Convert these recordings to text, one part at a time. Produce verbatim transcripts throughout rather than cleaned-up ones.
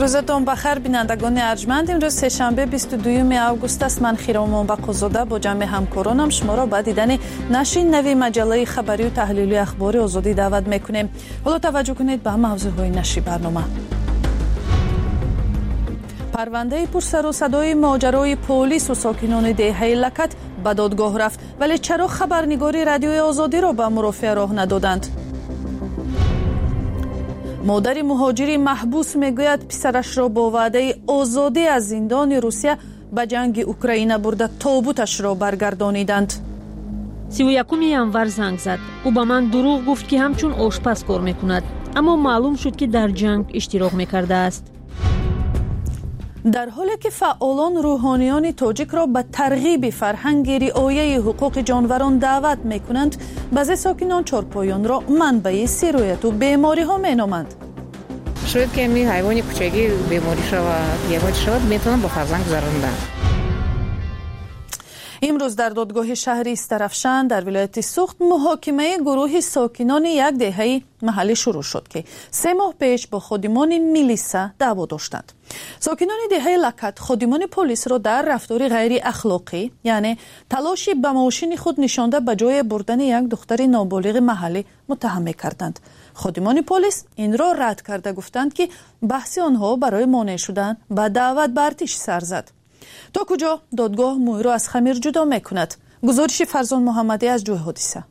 روزتون بخیر بینندگان ارجمند. امروز سه‌شنبه بیست و دوم آگوست است. من خیرام باقوزاده با جمع همکارانم شما را به دیدن نشر نوی مجله خبری و تحلیلی اخبار آزادی دعوت میکنیم. حالا توجه کنید به موضوعهای نشر برنامه. پرونده پرسر و صدای ماجرای پلیس و ساکنان دهه لکت به دادگاه رفت، ولی چرا خبرنگاری رادیوی آزادی را به مرافعه راه ندادند؟ مادر مهاجری محبوس میگوید پسرش را با وعده آزادی از زندان روسیه به جنگ اوکراین برده تابوتش را برگردانیدند. سی و یکم ینور زنگ زد. او به من دروغ گفت که همچون آشپز کار میکند، اما معلوم شد که در جنگ اشتراک میکرده است. در حالی که فعالان روحانیان تاجیک را به ترغیب فرهنگ رعایت حقوق جانوران دعوت میکنند، بعضی ساکنان چارپایان را منبع سرایت و بیماری ها مینامند. شاید که می حیوان کوچکی بیماری شود یا باید شود میتونن با فرزند گذراندن. امروز در دادگاه شهری استرافشان در ولایت سوخت محاکمه گروه ساکنان یک دهه محلی شروع شد که سه ماه پیش با خادمان میلیسا دعوا داشتند. ساکنان دهه لکت خادمان پلیس را در رفتار غیر اخلاقی، یعنی تلاشی به ماشین خود نشانده به جای بردن یک دختر نابالغ محلی متهم کردند. خادمان پلیس این را رد کرده گفتند که بحث آنها برای مانع شدن به دعوت به ارتش سر زد. تا کجا دادگاه موی را از خمیر جدا میکند؟ گزارش فرزان محمدی از جوی حادثه.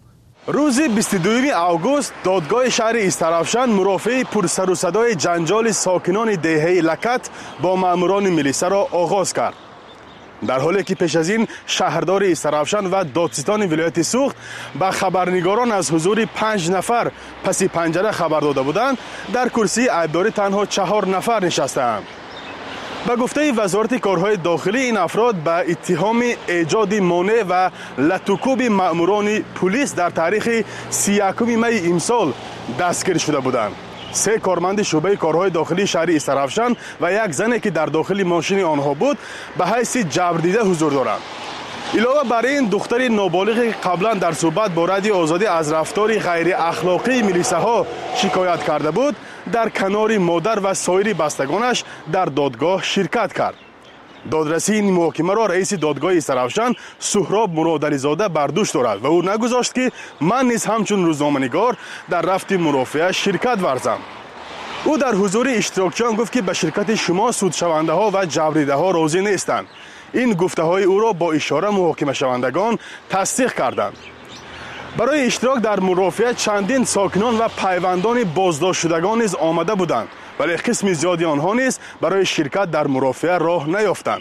روز بیست و دوم آگوست دادگاه شهر استرافشان مرافعه پرسر و صدای جنجال ساکنان دهه لکت با ماموران میلیسا را آغاز کرد. در حالی که پیش از این شهردار استرافشان و دادستان ولایت سوخت به خبرنگاران از حضور پنج نفر پس پنجره خبر داده بودند، در کرسی عیبداری تنها چهار نفر نشستند. به گفته وزارت کارهای داخلی این افراد به اتهام ایجاد مانع و لطوکوب ماموران پلیس در تاریخ سی و یکم می امسال دستگیر شده بودند. سه کارمند شعبه کارهای داخلی شهر استرافشان و یک زنی که در داخل ماشین آنها بود به حیث جبر دیده حضور دارند. علاوه بر این دختر نابالغ قبلا در صحبت با رادیو آزادی از رفتار غیر اخلاقی میلیساها شکایت کرده بود، در کنار مادر و سایر بستگانش در دادگاه شرکت کرد. دادرسی این محاکمه را رئیس دادگاه استرافشان سهراب مرادعلیزاده بر دوش دارد و او نگذاشت که من نیز همچون روزنامه‌نگار در رفت مرافعه شرکت ورزم. او در حضور اشتراکچیان گفت که به شرکت شما سودشونده ها و جبریده ها راضی نیستند. این گفته های او را با اشاره محاکمه شوندگان تصدیق کردند. برای اشتراک در مرافعه چندین ساکنان و پیوندان بازداشت شدگان نیز آمده بودند، ولی قسم زیادی آنها نیز برای شرکت در مرافعه راه نیافتند.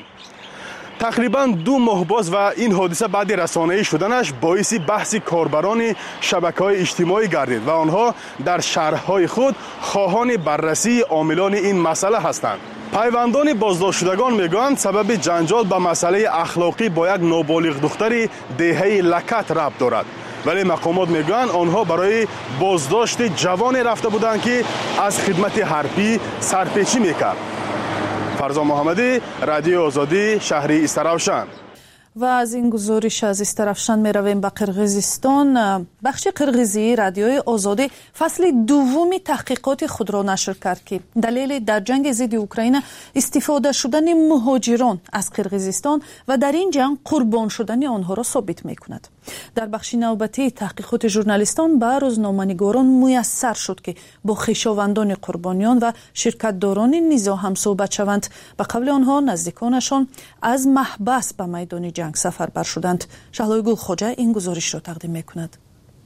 تقریبا دو ماه باز و این حادثه بعد رسانه‌ای شدنش باعث بحث کاربران شبکه‌های اجتماعی گردید و آنها در شرح‌های خود خواهان بررسی عاملان این مسئله هستند. پیوندان بازداشت شدگان میگویند سبب جنجال به مسئله اخلاقی با یک نابالغ دختر دهه لکت ربط دارد، ولی مقامات میگویند آنها برای بازداشت جوان رفته بودند که از خدمت حربی سرپیچی میکرد. فرزان محمدی، رادیو آزادی، شهر استرافشان. و از این گزارش از استرافشان می رویم به قرقیزستان. بخش قرقیزی رادیوی آزادی فصل دومی تحقیقات خود را نشر کرد که دلیل در جنگ ضد اوکراین استفاده شدن مهاجران از قرقیزستان و در این جنگ قربان شدن آنها را ثابت می کند. در بخش نوبتی تحقیقات ژورنالیستان به روزنامه‌نگاران میسر شد که با خویشاوندان قربانیان و شرکتداران نزاع هم صحبت شوند. به قول آنها نزدیکانشان از محبس به میدان جنگ سفر بر شدند. شهلای گل خوجه این گزارش را تقدیم میکند.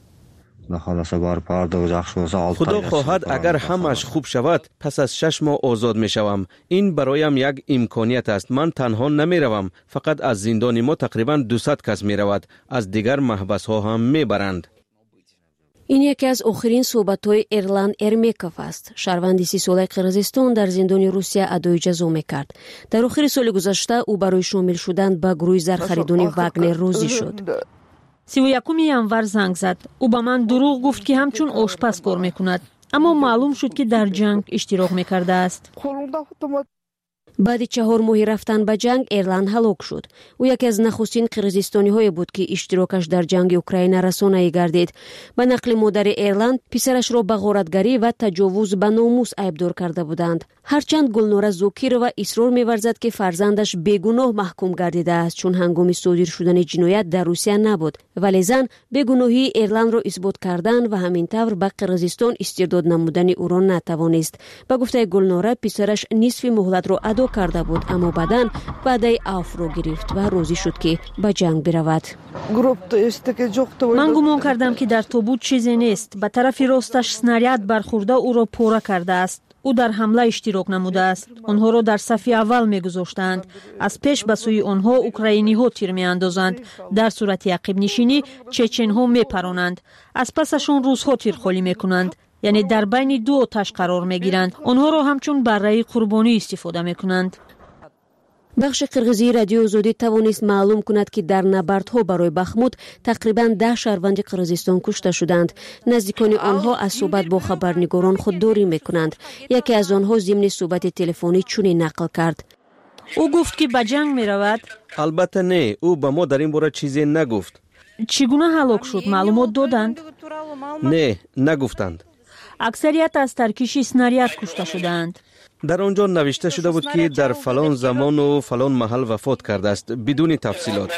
خدا خواهد اگر همش خوب شود پس از شش ماه آزاد می شوم. این برایم یک امکانیت است. من تنها نمی روم، فقط از زندان ما تقریبا دویست کس می رود، از دیگر محبس ها هم می برند. این یکی از آخرین صحبت‌های ایرلند ارمیکوف است. شهروند سی ساله قرقیزستان در زندان روسیه ادای جزا می‌کرد. در آخر سال گذشته او برای شامل شدن به گروه زرخریدان واگنر راضی شد. سی و یکم ینور زنگ زد. او به من دروغ گفت که همچون آشپز کار میکند، اما معلوم شد که در جنگ اشتراک میکرده است. баъди чаҳор моҳи рафтан ба ҷанг Эрланд ҳалок шуд. ӯ яке аз нахустин қирғизистониҳое буд, ки иштирокаш дар ҷанги Украина расонаӣ гардид. ба нақли модари Эрланд, писарашро ба ғоратгарӣ ва таҷовуз ба номус айбдор карда буданд. ҳарчанд Гулнора Зокирова исрор меварзад, ки фарзандаш бегуноҳ маҳкум гардидааст, чун ҳангоми содир шудани ҷиноят дар Русия набуд. вале зан бегуноҳии Эрландро исбот кардан ва ҳамин тавр ба Қирғизистон истирдод намудани ӯро натавонист. ба гуфтаи Гулнора, писараш нисфи муҳлатро адо карда буд, аммо баъдан ваъдаи авфро гирифт ва розӣ шуд, ки ба ҷанг биравад. ман гумон кардам, ки дар тобут чизе нест. ба тарафи росташ снаряд бархӯрда ӯро пора кардааст. ӯ дар ҳамла иштирок намудааст. онҳоро дар сафи аввал мегузоштанд. аз пеш ба сӯи онҳо украиниҳо тир меандозанд. дар сурати ақибнишинӣ чеченҳо мепаронанд. аз пасашон русҳо тирхолӣ мекунанд. яъне дар байни ду оташ қарор мегиранд. онҳоро ҳамчун барраи қурбонӣ истифода мекунанд. бахши қирғизии радиои озодӣ тавонист маълум кунад, ки дар набардҳо барои Бахмут тақрибан даҳ шаҳрванди Қирғизистон кушта шуданд. наздикони онҳо аз суҳбат бо хабарнигорон худдорӣ мекунанд. яке аз онҳо зимни суҳбати телефонӣ чунин нақл кард: ӯ гуфт, ки ба ҷанг меравад. албатта не, ӯ ба мо дар ин бора чизе нагуфт. чӣ гуна ҳалок шуд? маълумот доданд? не, нагуфтанд. аксарият аз таркиши снаряд кушта шудаанд. дар он ҷо навишта шуда буд, ки дар фалон замону фалон маҳал вафот кардааст, бидуни тафсилот.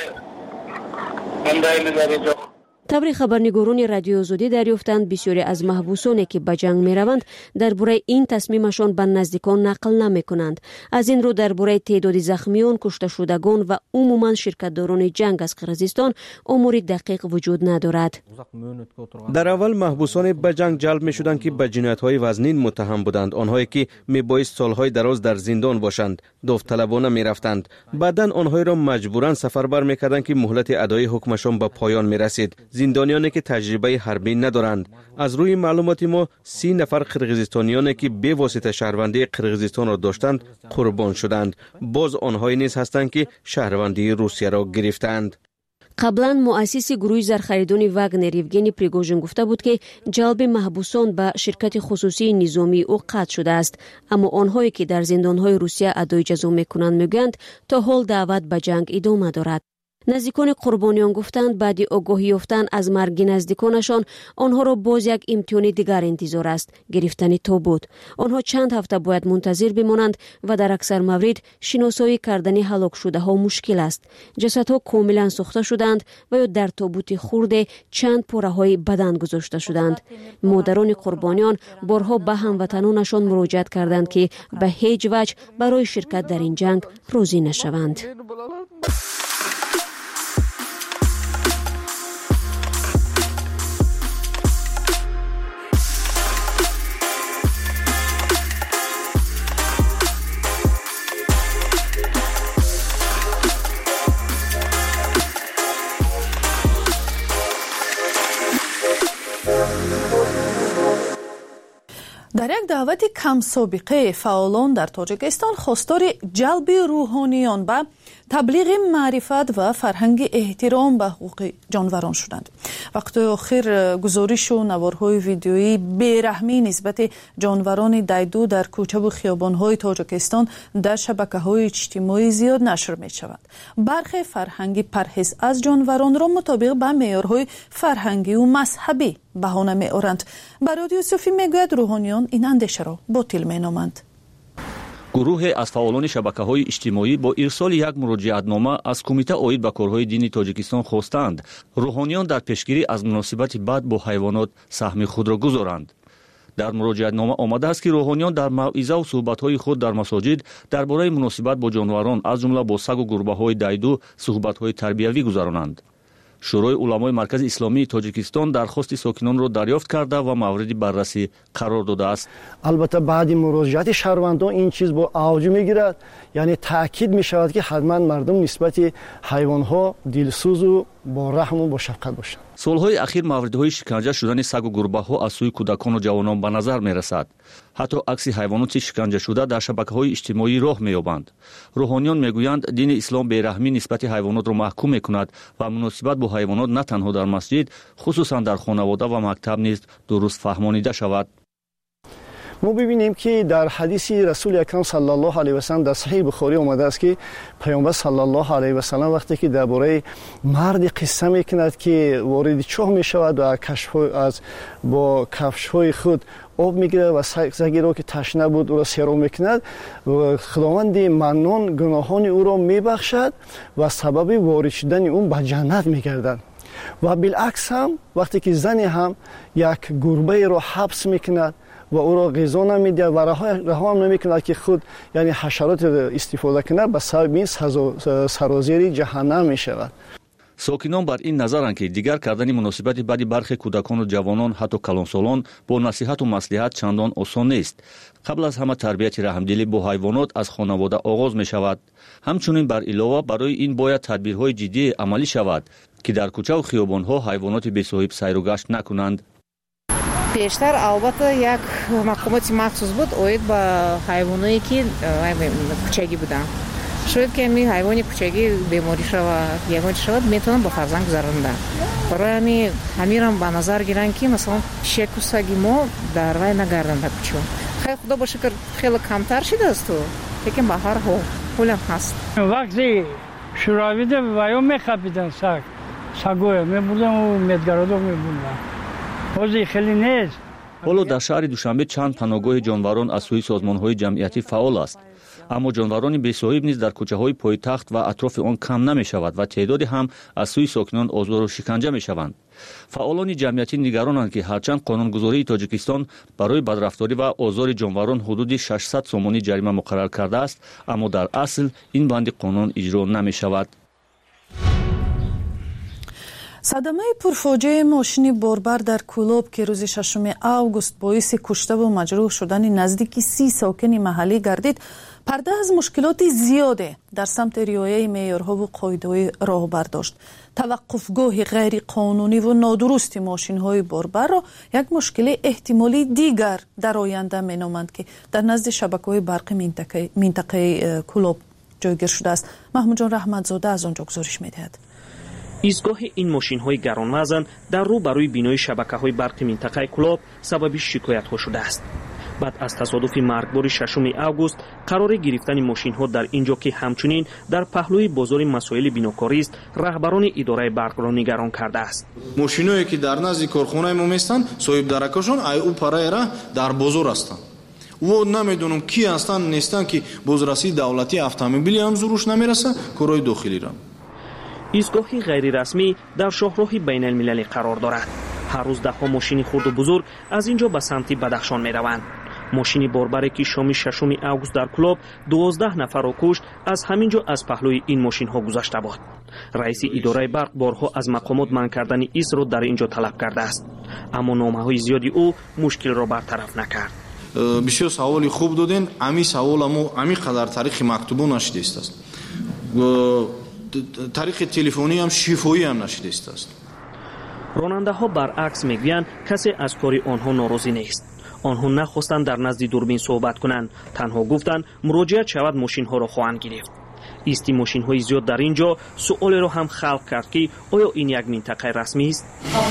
таври хабарнигорони радиои озодӣ дарёфтанд, бисёре аз маҳбусоне, ки ба ҷанг мераванд, дар бораи ин тасмимашон ба наздикон нақл намекунанд. аз ин рӯ дар бораи теъдоди захмиён, кушташудагон ва умуман ширкатдорони ҷанг аз Қирғизистон омори дақиқ вуҷуд надорад. дар аввал маҳбусоне ба ҷанг ҷалб мешуданд, ки ба ҷиноятҳои вазнин муттаҳам буданд, онҳое ки мебоист солҳои дароз дар зиндон бошанд, довталабона мерафтанд. баъдан онҳоеро маҷбуран сафарбар мекарданд, ки муҳлати адои ҳукмашон ба поён мерасид. зиндонионе ки таҷрибаи ҳарбӣ надоранд. аз рӯи маълумоти мо си нафар қирғизистонионе ки бевосита шаҳрвандии Қирғизистонро доштанд қурбон шуданд. боз онҳое низ ҳастанд, ки шаҳрвандии Русияро гирифтанд. қаблан муассиси гурӯҳи зархаридони Вагнер Евгений Пригожин гуфта буд, ки ҷалби маҳбусон ба ширкати хусусии низомии ӯ қатъ шудааст, аммо онҳое ки дар зиндонҳои Русия адои ҷазо мекунанд мегӯянд, то ҳол даъват ба ҷанг идома дорад. наздикони қурбониён гуфтанд, баъди огоҳӣ ёфтан аз марги наздиконашон, онҳоро боз як имтиҳони дигар интизор аст: гирифтани тобут. онҳо чанд ҳафта бояд мунтазир бимонанд ва дар аксар маврид шиносоӣ кардани ҳалокшудаҳо мушкил аст. ҷасадҳо комилан сӯхта шуданд ва ё дар тобути хурде чанд пораҳои бадан гузошта шуданд. модарони қурбониён борҳо ба ҳамватанонашон муроҷиат карданд, ки ба ҳеҷ ваҷҳ барои ширкат дар ин ҷанг розӣ нашаванд. дар як даъвати камсобиқаи фаъолон дар Тоҷикистон хостори ҷалби рӯҳониён ба таблиғи маърифат ва фарҳанги эҳтиром ба ҳуқуқи ҷонварон шуданд. вақтои охир гузоришу наворҳои видеои бераҳмии нисбати ҷонварони дайду дар кӯчаву хиёбонҳои Тоҷикистон дар шабакаҳои иҷтимоӣ зиёд нашр мешаванд. бархе фарҳанги парҳез аз ҷонваронро мутобиқ ба меъёрҳои фарҳангию мазҳабӣ баҳона меоранд. Бароди Юсуфӣ мегӯяд рӯҳониён ин андешаро ботил меноманд. гурӯҳе аз фаъолони шабакаҳои иҷтимоӣ бо ирсоли як муроҷиатнома аз Кумита оид ба корҳои дини Тоҷикистон хостанд рӯҳониён дар пешгирӣ аз муносибати бад бо ҳайвонот саҳми худро гузоранд. дар муроҷиатнома омадааст, ки рӯҳониён дар мавъизаву суҳбатҳои худ дар масоҷид дар бораи муносибат бо ҷонварон, аз ҷумла бо сагу гурбаҳои дайду суҳбатҳои тарбиявӣ гузаронанд. шӯрои уламои маркази исломии Тоҷикистон дархости сокинонро дарёфт карда ва мавриди баррасӣ қарор додааст. албатта баъди муроҷиати шаҳрвандон ин чиз бо авҷ мегирад, яъне таъкид мешавад, ки ҳатман мардум нисбати ҳайвонҳо дилсӯзу бо раҳму бо шафқат бошанд. солҳои ахир мавридҳои шиканҷа шудани сагу гурбаҳо аз сӯи кӯдакону ҷавонон ба назар мерасад. ҳатто акси ҳайвоноти шиканҷашуда дар шабакаҳои иҷтимоӣ роҳ меёбанд. рӯҳониён мегӯянд, дини ислом бераҳмӣ нисбати ҳайвонотро маҳкум мекунад ва муносибат бо ҳайвонот на танҳо дар масҷид, хусусан дар хонавода ва мактаб низ дуруст фаҳмонида шавад. ما ببینیم که در حدیث رسول اکرم صلی الله علیه و سلم در صحیح بخاری آمده است که پیامبر صلی الله علیه و سلم وقتی که درباره مرد قصه میکند که وارد چاه میشود و کشف از با کفش‌های خود آب میگیره و سگی را که تشنه بود او را سیراب میکند و خداوند منان گناهان او را میبخشد و سبب وارد شدن اون به جنت میگردد. و بالعکس هم وقتی که زنی هم یک گربه را حبس میکند و او را غذا نمیده و رها هم نمیکند که خود یعنی حشرات استفاده کند، به سبب این سرازیر جهنم میشود. ساکنان بر این نظرند که دیگر کردن مناسبت بعد برخی کودکان و جوانان حتی کلانسالان با نصیحت و مصلحت چندان آسان نیست. قبل از همه تربیت رحمدلی با حیوانات از خانواده آغاز می شود. همچنین بر علاوه برای این باید تدبیرهای جدی عملی شود که در کوچه و خیابانها حیوانات بی‌صاحب سیر و گشت نکنند. پیشتر البته یک مقامات مخصوص بود اوید با حیوانایی که کوچگی بودن. شاید که می حیوان کوچگی بیماری شود یا هیچ شود میتونن با فرزند گذراندن. برای همین همیرم به نظر گیرن که مثلا شک و سگی ما در وای نگردن به کوچه. خیلی خدا باشه که خیلی کمتر شده است تو. لیکن به هر حال پولم هست. وقتی شوراویده وایو میخوابیدن سگ. سگوه میبردن و میدگرادو میبردن. حوزی خیلی نیست. حالا در شهر دوشنبه چند پناهگاه جانوران از سوی سازمان‌های جمعیتی فعال است. اما جانوران بی‌صاحب نیز در کوچه‌های پایتخت و اطراف آن کم نمی‌شود و تعدادی هم از سوی ساکنان آزار و شکنجه می‌شوند. فعالان جمعیتی نگرانند که هرچند قانونگذاری تاجیکستان برای بدرفتاری و آزار جانوران حدود ششصد سومانی جریمه مقرر کرده است، اما در اصل این بند قانون اجرا نمی‌شود. صدمه پرفاجعه ماشین باربر در کولاب که روز ششم آگوست باعث کشته و مجروح شدن نزدیک سی ساکن محلی گردید، پرده از مشکلات زیاده در سمت رعایت معیارها و قاعده‌های راه برداشت. توقفگاه غیر قانونی و نادرست ماشین‌های باربر را یک مشکل احتمالی دیگر در آینده می‌نامند که در نزد شبکه‌های برق منطقه منطقه کولاب جایگیر شده است. محمود جان رحمتزاده از آنجا گزارش می‌دهد. ایستگاه این ماشین‌های گرانوزن در رو برای بینای شبکه‌های برق منطقه کولاب سبب شکایت‌ها شده است. بعد از تصادف مرگبار ششم آگوست قرار گرفتن ماشین‌ها در اینجا که همچنین در پهلوی بازار مسائل بیناکاری است، رهبران اداره برق را نگران کرده است. ماشینایی که در نزد کارخانه ما میستن صاحب درکشون ای او پرایرا در بازار هستند. و نمیدونم کی هستن نیستن که بازرسی دولتی автомобили هم زروش نمیرسه کارهای داخلی را. ایستگاهی غیر رسمی در شاهراه بین المللی قرار دارد. هر روز ده‌ها ماشین خرد و بزرگ از اینجا به سمت بدخشان می روند. ماشین باربری که شام ششم آگوست در کلاب دوازده نفر را کشت از همینجا از پهلوی این ماشین ها گذشته بود. رئیس اداره برق بارها از مقامات منع کردن ایست را در اینجا طلب کرده است، اما نامه های زیادی او مشکل را برطرف نکرد. بسیار سوالی خوب دادین، امی سوال امو امی قدر تاریخ مکتوبو نشده است. تاریخ تلفنی هم شفاهی هم نشده است. راننده ها برعکس میگویند کسی از کاری آنها ناراضی نیست. آنها نخواستند در نزد دوربین صحبت کنند، تنها گفتند مراجعت شود ماشین ها را خواهند گرفت. ایستی ماشین های زیاد در اینجا سؤال را هم خلق کرد که آیا این یک منطقه رسمی است؟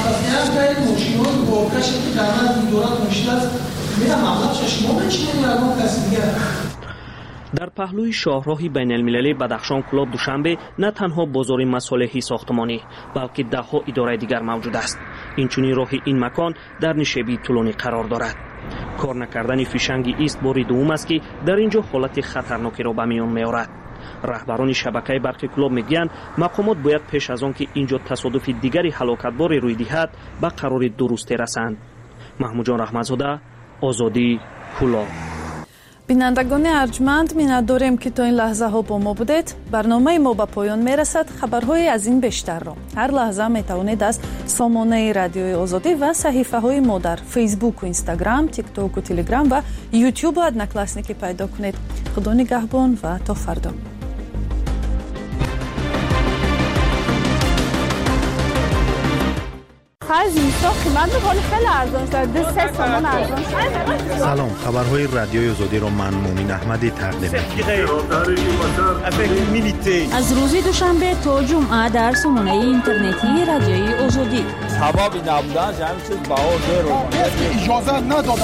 در پهلوی شاهراه بین المللی بدخشان کلاب دوشنبه نه تنها بازار مصالحی ساختمانی بلکه ده ها اداره دیگر موجود است. اینچنین راه این مکان در نشیبی طولانی قرار دارد. کار نکردن فیشنگ ایست باری دوم است که در اینجا حالت خطرناکی را به میان میآورد. رهبران شبکه برق کلاب میگویند مقامات باید پیش از آن که اینجا تصادف دیگری هلاکتبار روی دهد به قرار درستی رسند. محمود جان رحمتزاده، آزادی، کلاب. بینندگان ارجمند منت داریم که تا این لحظه ها با ما بودید. برنامه ما به پایان میرسد. خبرهای از این بیشتر را هر لحظه می توانید از سامانه رادیوی آزادی و صحیفه های ما در فیسبوک و اینستاگرام، تیک تاک و تلگرام و یوتیوب و ادنکلاسنیکی پیدا کنید. خدا نگهبان و تا فردا. آخر زمستان قیمت میکنه خیلی ارزان شده سه تومن ارزان شده. سلام، خبرهای رادیوی آزادی را من مومین احمدی تقدیم می‌کنم. از روز دوشنبه تا جمعه در سامانه اینترنتی رادیوی آزادی حبابی نبودن همین چیز بهار رو اجازه ندادن.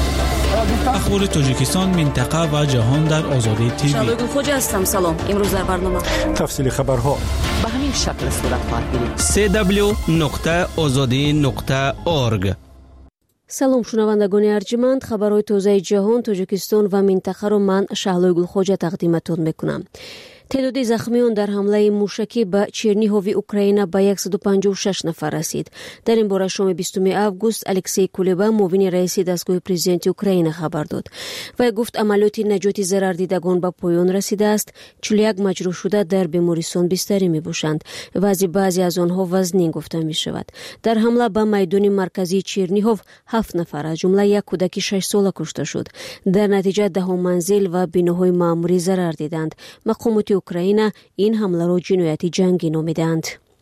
اخبار تاجیکستان، منطقه و جهان در آزادی تیوی. شالوی خوج هستم. سلام. امروز در برنامه تفصیل خبرها به همین شکل صورت خواهد گرفت. سی دبلیو نقطه آزادی نقطه اورگ. سلام شنوندگان ارجمند، خبرهای تازه جهان، تاجیکستان و منطقه را من شهلوی گلخوجه تقدیمتون میکنم. تعداد زخمیان در حمله موشکی به چرنیهوی اوکراین به صد و پنجاه و شش نفر رسید. در این باره شام بیستم آگوست الکسی کولبا معاون رئیس دستگاه پرزیدنت اوکراین خبر داد. و گفت عملیات نجات ضرر دیدگان به پایان رسیده است. چهل و یک مجروح شده در بیمارستان بستری میباشند و از بعضی از آنها وزنی گفته می شود. در حمله به میدان مرکزی چرنیهوف هفت نفر از جمله یک کودک شش ساله کشته شد. در نتیجه ده منزل و بناهای معمولی ضرر دیدند. مقامات اوکراین این حمله را جنایت جنگی نامیدند.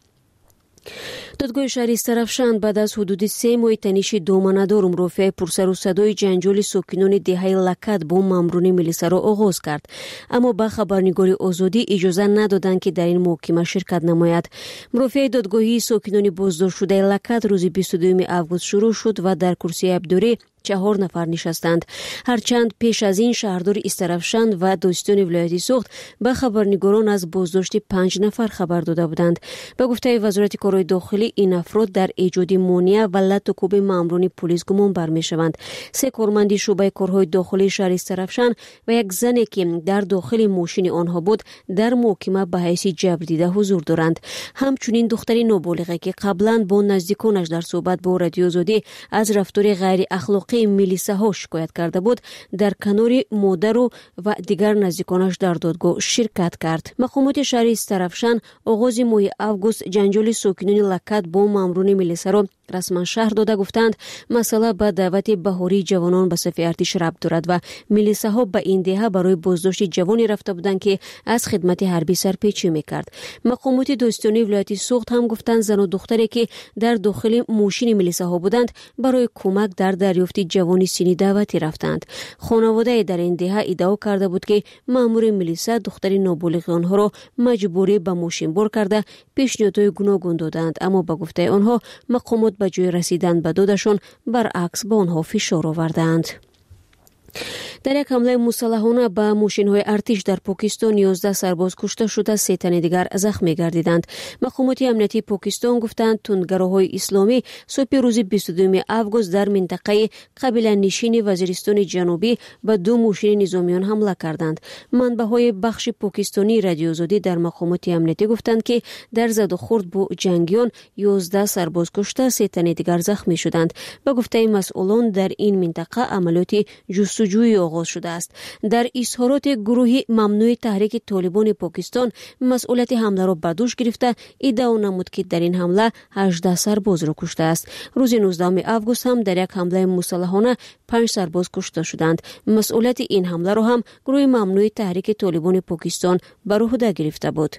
دادگاه شهری استرافشان بعد از حدود سه ماه تنش دامنه‌دار مرافع پرسر و صدای جنجال ساکنان دهه لکت با ماموران ملیسا را آغاز کرد، اما با خبرنگار آزادی اجازه ندادند که در این محکمه شرکت نماید. مرافع دادگاهی ساکنان بازداشت شده لکت روز بیست و دو آگوست شروع شد و در کرسی عبدوری چهار نفر نشستند. هرچند پیش از این شهردار استرافشان و دوستان ولایتی سوخت به خبرنگاران از بازداشت پنج نفر خبر داده بودند. به گفته وزارت کارهای داخلی این افراد در ایجاد مانع و لط و کوب ماموران پلیس گمان برمی‌شوند. سه کارمند شعبه کارهای داخلی شهر استرافشان و یک زنی که در داخل ماشین آنها بود در محکمه به حیث جبر دیده حضور دارند. همچنین دختری نابالغه که قبلا با نزدیکانش در صحبت با رادیو آزادی از رفتار غیر اخلاقی ملیسا ها شکایت کرده بود، در کنار مادر و دیگر نزدیکانش در دادگاه شرکت کرد. مقامات شهر استرافشان آغاز ماه آگوست جنجال ساکنان لکت با ماموران ملیسا را رسما شهر داده گفتند مسئله به دعوت بهاری جوانان به صف ارتش ربط دارد و ملیسا ها به این دهه برای بازداشت جوانی رفته بودند که از خدمت حربی سرپیچی میکرد. مقامات دوستانه ولایتی سوخت هم گفتند زن و دختری که در داخل ماشین ملیسا ها بودند برای کمک در دریافت جوانی سینی دعوتی رفتند. خانواده در این دهه ادعا کرده بود که مامور ملیسا دختر نابالغ آنها را مجبوری به ماشین بار کرده پیشنهادهای گوناگون دادند، اما با گفته آنها مقامات به جای رسیدن به دادشان برعکس به آنها فشار آوردند. در یک حمله مسلحانه به ماشین‌های ارتش در پاکستان یازده سرباز کشته شده، سه تن دیگر زخمی گردیدند. مقامات امنیتی پاکستان گفتند تندگراهای اسلامی صبح روز بیست و دو آگوست در منطقه قبیله نشین وزیرستان جنوبی به دو ماشین نظامیان حمله کردند. منبع‌های بخش پاکستانی رادیو آزادی در مقامات امنیتی گفتند که در زد و خورد با جنگیان یازده سرباز کشته، سه تن دیگر زخمی شدند. به گفته مسئولان در این منطقه عملیات جستجوی آغاز شده است. در اظهارات گروهی ممنوع تحریک طالبان پاکستان مسئولیت حمله را بر دوش گرفته ادعا نمود که در این حمله هجده سرباز را کشته است. روز نوزدهم آگوست هم در یک حمله مسلحانه پنج سرباز کشته شدند. مسئولیت این حمله را هم گروه ممنوع تحریک طالبان پاکستان بر عهده گرفته بود.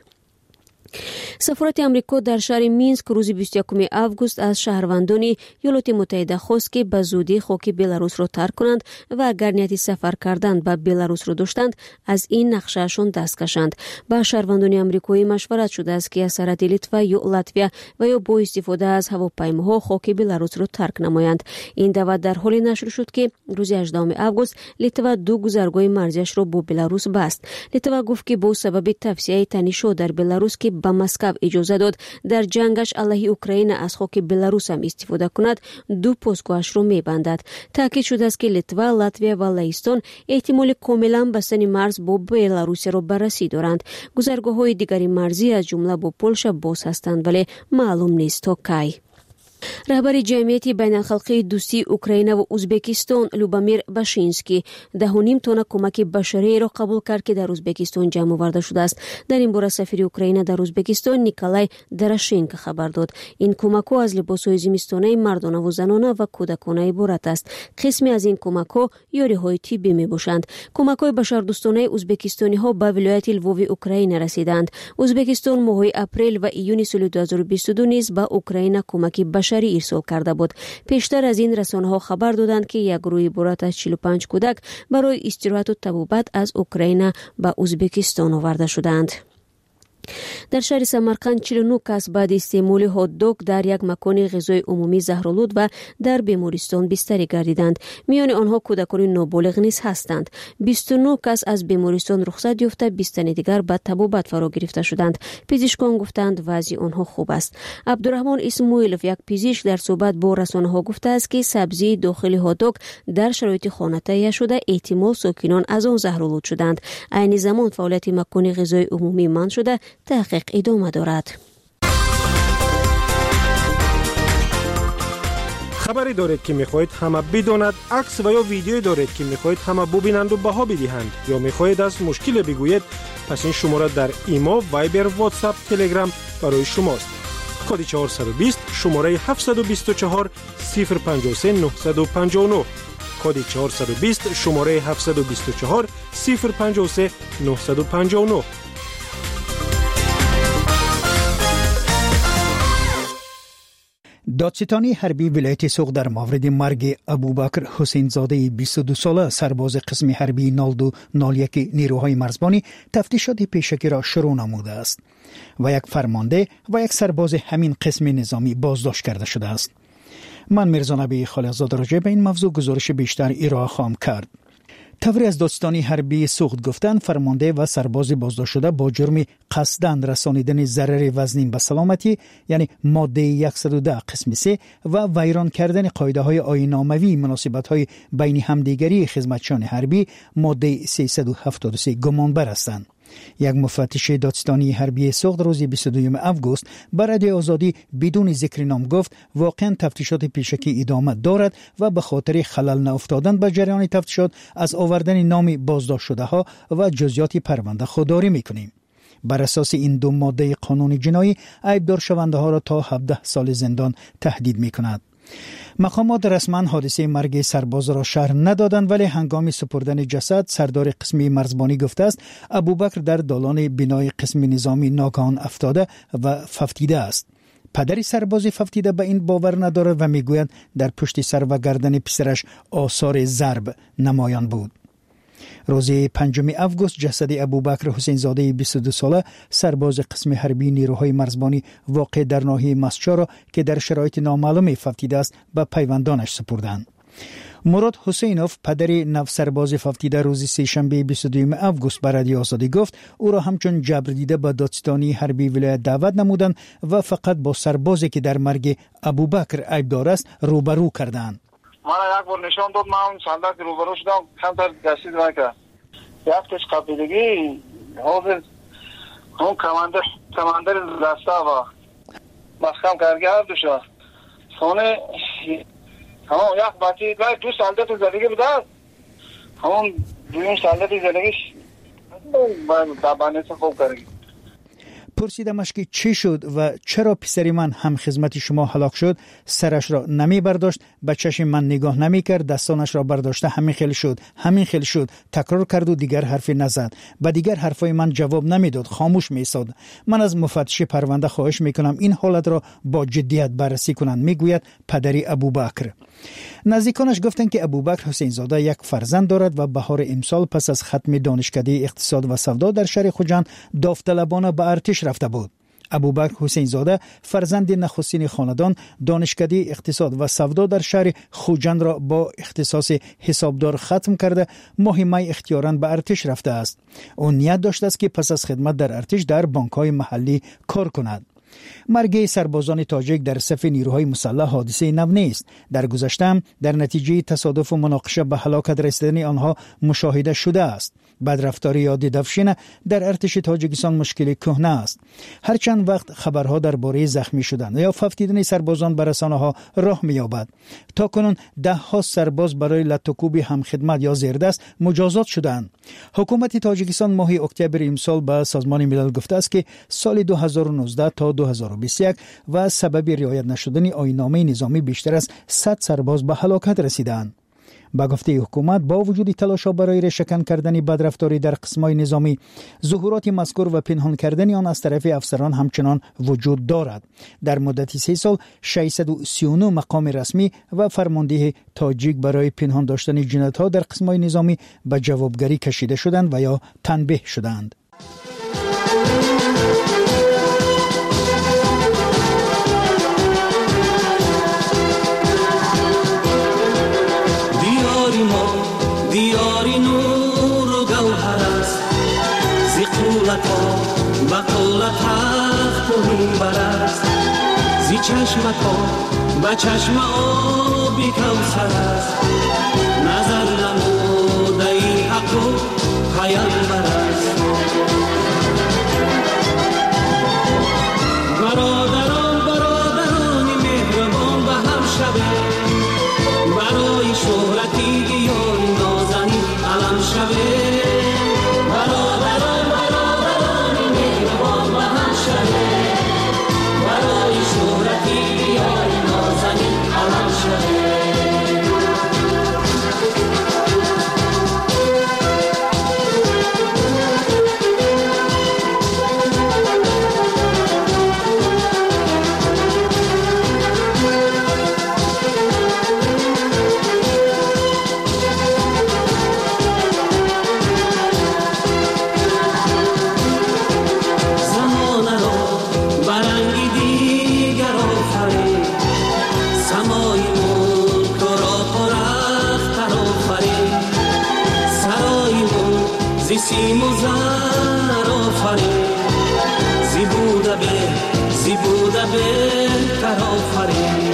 سفارت امریکا در شهر مینسک روز بیست و یک آگوست از شهروندان ایالات متحده خواست که به زودی خاک بلاروس را ترک کنند و اگر نیت سفر کردن به بلاروس را داشتند از این نقشهشان دست کشند. با شهروندان امریکایی مشورت شده است که از سرحد لیتوا یا لاتویا و یا با استفاده از هواپیماها خاک بلاروس را ترک نمایند. این دعوت در حالی نشر شد که روز هجدهم آگوست لیتوا دو گذرگاه مرزیش را با بلاروس بست. لیتوا گفت که با سبب توسعه تنش‌ها در بلاروس که به مسکو اجازه داد در جنگش علیه اوکراین از خاک بلاروس هم استفاده کند، دو پاسگاهش را می‌بندد. تاکید شده است که لیتوا، لاتویا و لهستان احتمال کاملا بستن مرز با بلاروس را بررسی دارند. گذرگاه‌های دیگری مرزی از جمله با پولش باز هستند ولی معلوم نیست تا کی. رهبر جمعیت بین الخلقی دوستی اوکراین و ازبکستان لوبامیر باشینسکی ده و نیم تن کمک بشری را قبول کرد که در ازبکستان جمع آورده شده است. در این باره سفیر اوکراین در ازبکستان نیکولای دراشنکو خبر داد. این کمک‌ها از لباس‌های زمستانه مردانه و زنانه و کودکانه عبارت است. قسمی از این کمک‌ها یاری‌های طبی می‌باشند. کمک‌های بشردوستانه ازبکستانی‌ها به ولایت لووی اوکراین رسیدند. ازبکستان ماه اپریل و ایون سال دو هزار و بیست و دو نیز به اوکراین کمک بشری بشری ارسال کرده بود. پیشتر از این رسانه‌ها خبر دادند که یک گروه عبارت از چهل و پنج کودک برای استراحت و طبابت از اوکراین به ازبکستان آورده شدند. در شهر سمرقند چهل و نه کس بعد استعمال هات دوگ در یک مکان غذای عمومی زهرآلود و در بیمارستان بستری گردیدند. میان آنها کودکان نابالغ نیز هستند. بیست و نه کس از بیمارستان رخصت یافته، بیست تن دیگر به طبابت فرا گرفته شدند. پزشکان گفتند وضع آنها خوب است. عبدالرحمن اسماعیلوف یک پزشک در صحبت با رسانه‌ها گفته است که سبزی داخل هات دوگ در شرایط خانه تهیه شده، احتمال ساکنان از آن زهرآلود شدند. عین زمان فعالیت مکان غذای عمومی منع شده، تحقیق ادامه دارد. خبری دارید که میخواهید همه بداند، عکس و یا ویدیویی دارید که میخواهید همه ببینند و بها بدهند، یا میخواهید از مشکل بگویید، پس این شماره در ایما، وایبر، واتساپ، تلگرام برای شماست. کد چهارصد و بیست شماره هفتصد و بیست و چهار صفر پنجاه و سه نهصد و پنجاه و نه. کد چهارصد و بیست شماره هفتصد و بیست و چهار صفر پنجاه و سه نهصد و پنجاه و نه. دادستانی حربی ولایت سوق در مورد مرگ ابوبکر حسین زاده بیست و دو ساله سرباز قسم حربی نود و دو نود و یک نیروهای مرزبانی تفتیشات پیشکی را شروع نموده است و یک فرمانده و یک سرباز همین قسم نظامی بازداشت کرده شده است. من میرزا نبی خالقزاده راجع به این موضوع گزارش بیشتر ارائه خواهم کرد. طوری از دادستانی حربی سوخت گفتند فرمانده و سرباز بازداشت شده با جرم قصداً رسانیدن ضرر وزنین به سلامتی، یعنی ماده صد و ده قسم سه و ویران کردن قاعده های آیین‌ناموی مناسبت های بین همدیگری خدمتچیان حربی، ماده سیصد و هفتاد و سه گمانبر هستند. یک مفتش دادستانی حربی سوخت روز بیست و دوم آگوست بر رادیو آزادی بدون ذکر نام گفت واقعا تفتیشات پیشکی ادامه دارد و به خاطر خلل نافتادن به جریان تفتیشات از آوردن نام بازداشت شده ها و جزئیات پرونده خودداری میکنیم. بر اساس این دو ماده قانون جنایی عیبدار شونده ها را تا هفده سال زندان تهدید میکند. مقامات رسما حادثه مرگ سرباز را شرح ندادند، ولی هنگام سپردن جسد سردار قسم مرزبانی گفته است ابوبکر در دالان بنای قسم نظامی ناگهان افتاده و ففتیده است. پدری سرباز ففتیده به این باور ندارد و میگوید در پشت سر و گردن پسرش آثار ضرب نمایان بود. روز پنجم آگوست جسد ابوبکر حسین زاده بیست و دو ساله سرباز قسم حربی نیروهای مرزبانی واقع در ناحیه مسجد را که در شرایط نامعلوم ففتیده است به پیوندانش سپردند. مراد حسینوف پدر نو سرباز ففتیده روز سه‌شنبه بیست و دوم آگوست به رادیو آزادی گفت او را همچون جبر دیده به دادستانی حربی ولایت دعوت نمودند و فقط با سربازی که در مرگ ابوبکر عیبدار است روبرو کردند. من یک بار نشان داد، من اون صندوق روبرو شدم، کمتر دستید نکرد. یک تش قبیلگی حاضر اون کماندر کماندر دسته و محکم کارگر دوشا سونه همون یک بچه دو دو سالت زندگی بود، همون دویم سالت زندگیش دبانه خوب کردی. پرسیدمش که چی شد و چرا پسری من هم خدمت شما هلاک شد. سرش را نمی برداشت، بچه‌ش من نگاه نمی کرد، دستانش را برداشته همین خیلی شد همین خیلی شد تکرار کرد و دیگر حرفی نزد. با دیگر حرفای من جواب نمیداد، خاموش می‌ایستاد. من از مفتش پرونده خواهش میکنم این حالت را با جدیت بررسی کنند، میگوید پدری ابوبکر. نزدیکانش گفتند که ابوبکر حسین زاده یک فرزند دارد و بهار امسال پس از ختم دانشکده اقتصاد و سودا در شهر خوجند داوطلبانه به ارتش رفته بود. ابوبکر حسین زاده فرزند نخستین خاندان دانشکده اقتصاد و سودا در شهر خوجند را با اختصاص حسابدار ختم کرده ماه می اختیاراً به ارتش رفته است. او نیت داشته است که پس از خدمت در ارتش در بانک‌های محلی کار کند. مرگ سربازان تاجیک در صف نیروهای مسلح حادثه نو نیست. در گذشته در نتیجه تصادف و مناقشه به هلاکت رسیدن آنها مشاهده شده است. بدرفتاری یا دیدفشین در ارتش تاجیکستان مشکل کهنه است. هر چند وقت خبرها درباره زخمی شدن یا ففتیدن سربازان به رسانه‌ها راه می‌یابد. تا کنون ده ها سرباز برای لطوکوب همخدمت یا زیردست مجازات شدند. حکومت تاجیکستان ماه اکتبر امسال به سازمان ملل گفته است که سال دو هزار و نوزده تا دو هزار و بیست و یک و سبب رعایت نشدن آیین‌نامه نظامی بیشتر از صد سرباز به هلاکت رسیدند. با گفته حکومت با وجود تلاش‌ها برای ریشه‌کن کردن بدرفتاری در قسم‌های نظامی، ظهورات مذکور و پنهان کردن آن از طرف افسران همچنان وجود دارد. در مدت سه سال ششصد و سی و نه مقام رسمی و فرمانده تاجیک برای پنهان داشتن جنایت‌ها در قسم‌های نظامی به جوابگری کشیده شدند و یا تنبیه شدند. دیاری نور و گوهر است زی قولتا با قولت تخت و منبر است زی چشمتا با چشم آبی کوثر است نظر نموده ای حق و پیامبر است برادران برادران مهربان به هم شوید برای شهرتی دیاری نازنین علم شوید برادران برادران مهربان به هم شوید برای شهرتی دیاری نازنین علم شوید سیم و زر آفرین زی بوده به زی بوده بهتر آفرین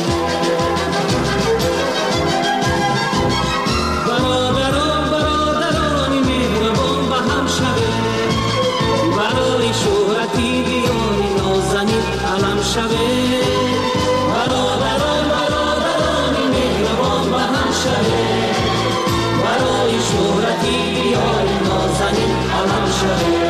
برادران برادران مهربان به هم شوید برای شهرتی دیاری نازنین علم شوید برادران برادران مهربان به هم شوید برای شهرتی دیاری نازنین علم شوید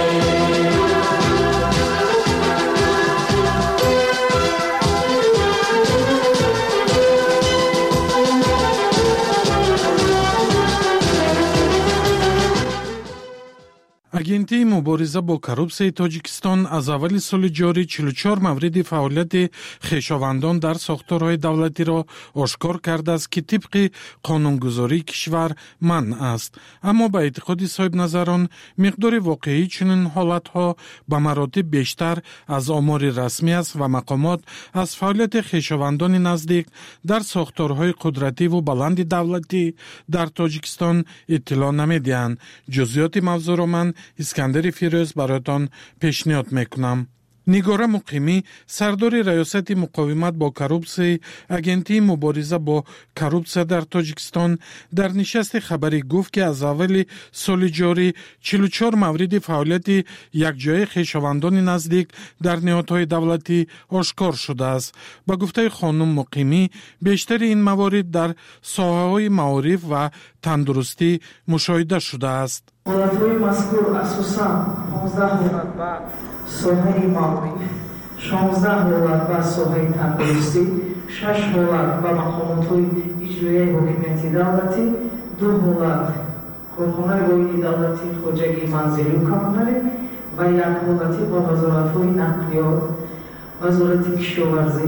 агентии мубориза бо коррупсияи тоҷикистон аз аввали соли ҷорӣ чилу чор мавриди фаъолияти хешовандон дар сохторҳои давлатиро ошкор кардааст ки тибқи қонунгузории кишвар манъ аст. аммо ба эътиқоди соҳибназарон миқдори воқеии чунин ҳолатҳо ба маротиб бештар аз омори расмӣ аст ва мақомот аз фаъолияти хешовандони наздик дар сохторҳои қудративу баланди давлатӣ дар тоҷикистон иттилоъ намедиҳанд. ҷузъиёти мавзӯъро ман искандари фирӯз бароятон пешниҳод мекунам. нигора муқимӣ сардори раёсати муқовимат бо коррупсияи агентии мубориза бо коррупсия дар тоҷикистон дар нишасти хабарӣ гуфт ки аз аввали соли ҷорӣ чилу чор мавриди фаъолияти якҷояи хешовандони наздик дар ниҳодҳои давлатӣ ошкор шудааст. ба гуфтаи хонум муқимӣ бештари ин маворид дар соҳаҳои маориф ва тандурустӣ мушоҳида шудааст. ҳолатҳои мазкур асосан понздаҳ ҳолат ба соҳаи маориф, шонздаҳ ҳолат ба соҳаи тандурустӣ, шаш ҳолат ба мақомотҳои иҷроияи ҳокимияти давлатӣ, ду ҳолат корхонаи воҳиди давлати хоҷагии манзилию коммуналӣ ва як ҳолати ба вазоратҳои нақлиёт, вазорати кишоварзӣ,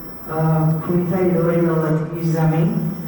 кумитаи идораи давлатии замин,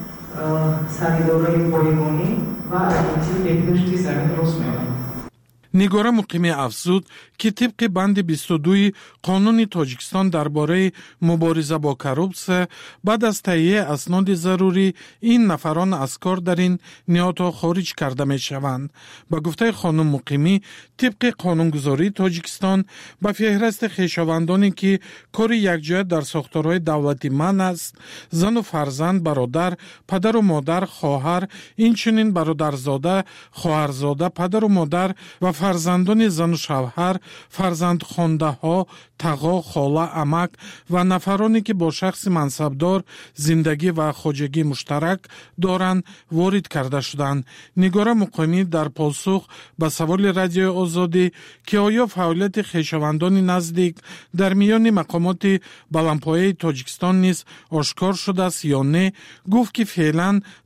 санидораи поигонӣ ва агентии беҳдошти замин рост меояд. нигора муқимӣ афзуд ки тибқи банди бисту дуи қонуни тоҷикистон дар бораи мубориза бо коррупсия баъд аз таҳияи асноди зарурӣ ин нафарон аз кор дар ин ниҳодҳо хориҷ карда мешаванд. ба гуфтаи хонум муқимӣ тибқи қонунгузории тоҷикистон ба феҳристи хешовандоне ки кори якҷоя дар сохторҳои давлатӣ манъ аст, зану фарзанд, бародар, падару модар, хоҳар, инчунин бародарзода, хоҳарзода, падару модар ва фарзандони зану шавҳар, фарзандхондаҳо, тағо, хола, амак ва нафароне ки бо шахси мансабдор зиндагӣ ва хоҷагӣ муштарак доранд ворид карда шуданд. нигора муқимӣ дар посух ба саволи радиои озодӣ ки оё фаъолияти хешовандони наздик дар миёни мақомоти баландпояи тоҷикистон низ ошкор шудааст ё не, гуфт ки феълан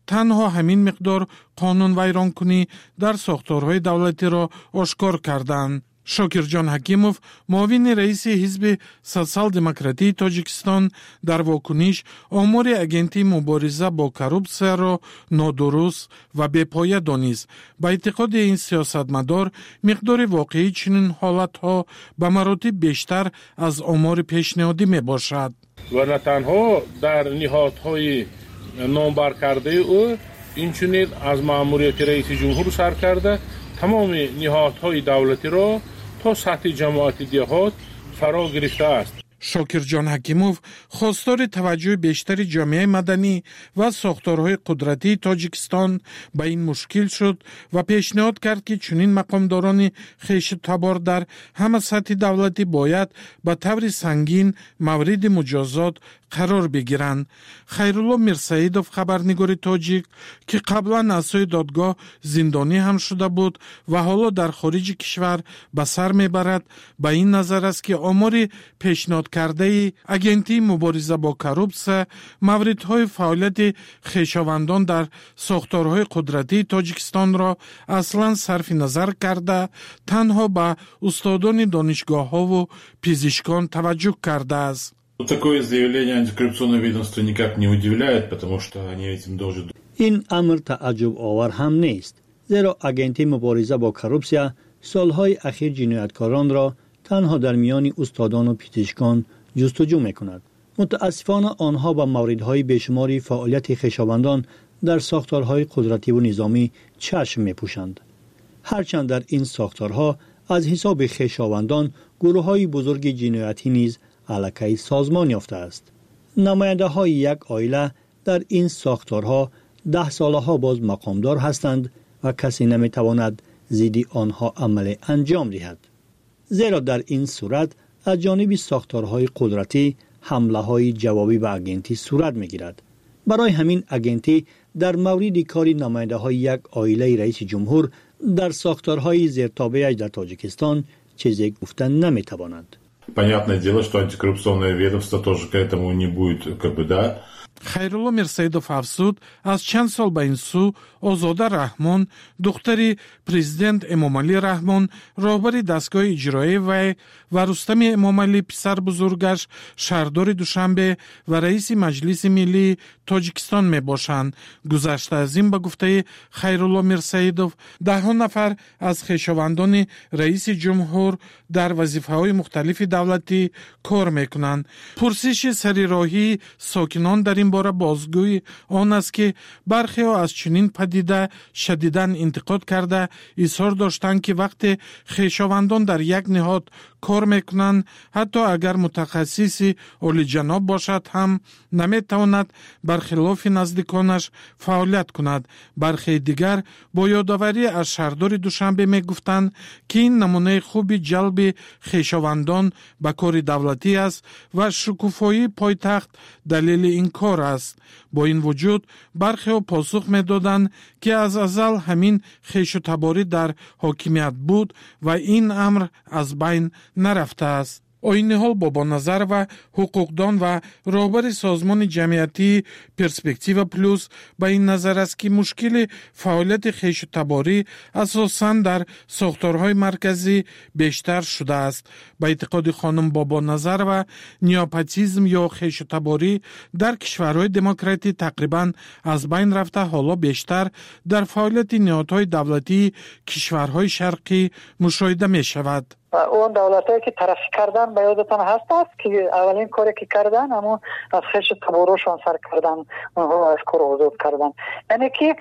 تنها همین مقدار قانون ویرانکنی در ساختارهای دولتی را آشکار کردند. شاکرجان حکیموف معاون رئیس حزب سوسیال دموکراتی تاجیکستان در واکنش آمار агенти مبارزه با коррупция را نادرست و بی‌پایه دانست. با اعتقاد این سیاستمدار مقدار واقعی چنین حالتها به مراتب بیشتر از آمار پیشنهادی می باشد. و نه تنها در نهادهای نامبر کرده او اینچنین از مأموریت رئیس جمهور سر کرده تمام نهادهای دولتی را تا سطح جماعت دهات فرا گرفته است. شاکرجان حکیموف خواستار توجه بیشتر جامعه مدنی و ساختارهای قدرتی تاجیکستان به این مشکل شد و پیشنهاد کرد که چنین مقامداران خویش تبار در همه سطح دولتی باید به طور سنگین مورد مجازات قرار بگیرند. خیرالله میرسعیدوف خبرنگار تاجیک که قبلا از سوی دادگاه زندانی هم شده بود و حالا در خارج کشور به سر میبرد، به این نظر است که آمار پیشنهاد کرده агенти مبارزه با коррупция موردهای فعالیت خویشاوندان در ساختارهای قدرتی تاجیکستان را اصلا صرف نظر کرده تنها به استادان دانشگاه ها و پزشکان توجه کرده است. Такое заявление антикоррупционного ведомства никак не удивляет, потому что они этим должны... این امر تعجب آور هم نیست، زیرا агенти مبارزه با коррупция سالهای اخیر جنایتکاران را تنها در میان استادان و پزشکان جستجو میکند. متاسفانه آنها با موردهای بیشماری فعالیت خویشاوندان در ساختارهای قدرتی و نظامی چشم میپوشند. هرچند در این ساختارها از حساب خویشاوندان گروه‌های بزرگ جنایتی نیز علاقه سازمان یافته است. نماینده های یک عائله در این ساختارها ده ساله ها باز مقامدار هستند و کسی نمی تواند ضد آنها عمل انجام دهد. زیرا در این صورت از جانب ساختارهای قدرتی حمله های جوابی به агенти صورت می گیرد. برای همین агенти در مورد کار نماینده های یک عائله رئیس جمهور در ساختارهای زیرتابعش در تاجیکستان چیزی گفتن نمی توانند. Понятное дело, что антикоррупционное ведомство тоже к этому не будет, как бы, да. خیرالله میرسعیدوف افزود از چند سال به این سو آزاده رحمان دختری پرزیدنت امامعلی رحمان راهبر دستگاه اجرایی وی و رستم امامعلی پسر بزرگش شهردار دوشنبه و رئیس مجلس ملی تاجیکستان می باشند. گذشته از این به گفته خیرالله میرسعیدوف ده ها نفر از خویشاوندان رئیس جمهور در وظیفه های مختلف دولتی کار می کنند. پرسش سریراهی ساکنان در این باره بازگوی آن است که برخی ها از چنین پدیده شدیداً انتقاد کرده اظهار داشتند که وقت خویشاوندان در یک نهاد کار میکنند حتی اگر متخصص عالی جناب باشد هم نمیتواند برخلاف نزدیکانش فعالیت کند. برخی دیگر با یادآوری از شهردار دوشنبه میگفتند که این نمونه خوبی جلب خویشاوندان به کار دولتی است و شکوفایی پایتخت دلیل این کار است. با این وجود برخی ها پاسخ میدادند که از ازل همین خویش و تباری در حاکمیت بود و این امر از بین نرفته است. آیین حال بابا نظر و حقوقدان و راهبر سازمان جمعیتی پرسپکتیو پلوس به این نظر است که مشکل فعالیت خویش و تباری اساساً در ساختارهای مرکزی بیشتر شده است. به اعتقاد خانم بابا نظر و نیاپاتیزم یا خویش و تباری در کشورهای دموکراتی تقریباً از بین رفته حالا بیشتر در فعالیت نهادهای دولتی کشورهای شرقی مشاهده می شود. اون دولتایی که طرفی کردن به یادتان هست است که اولین کاری که کردن اما از خویش تباروشان سر کردن، اونها از کار آزاد کردن. یعنی که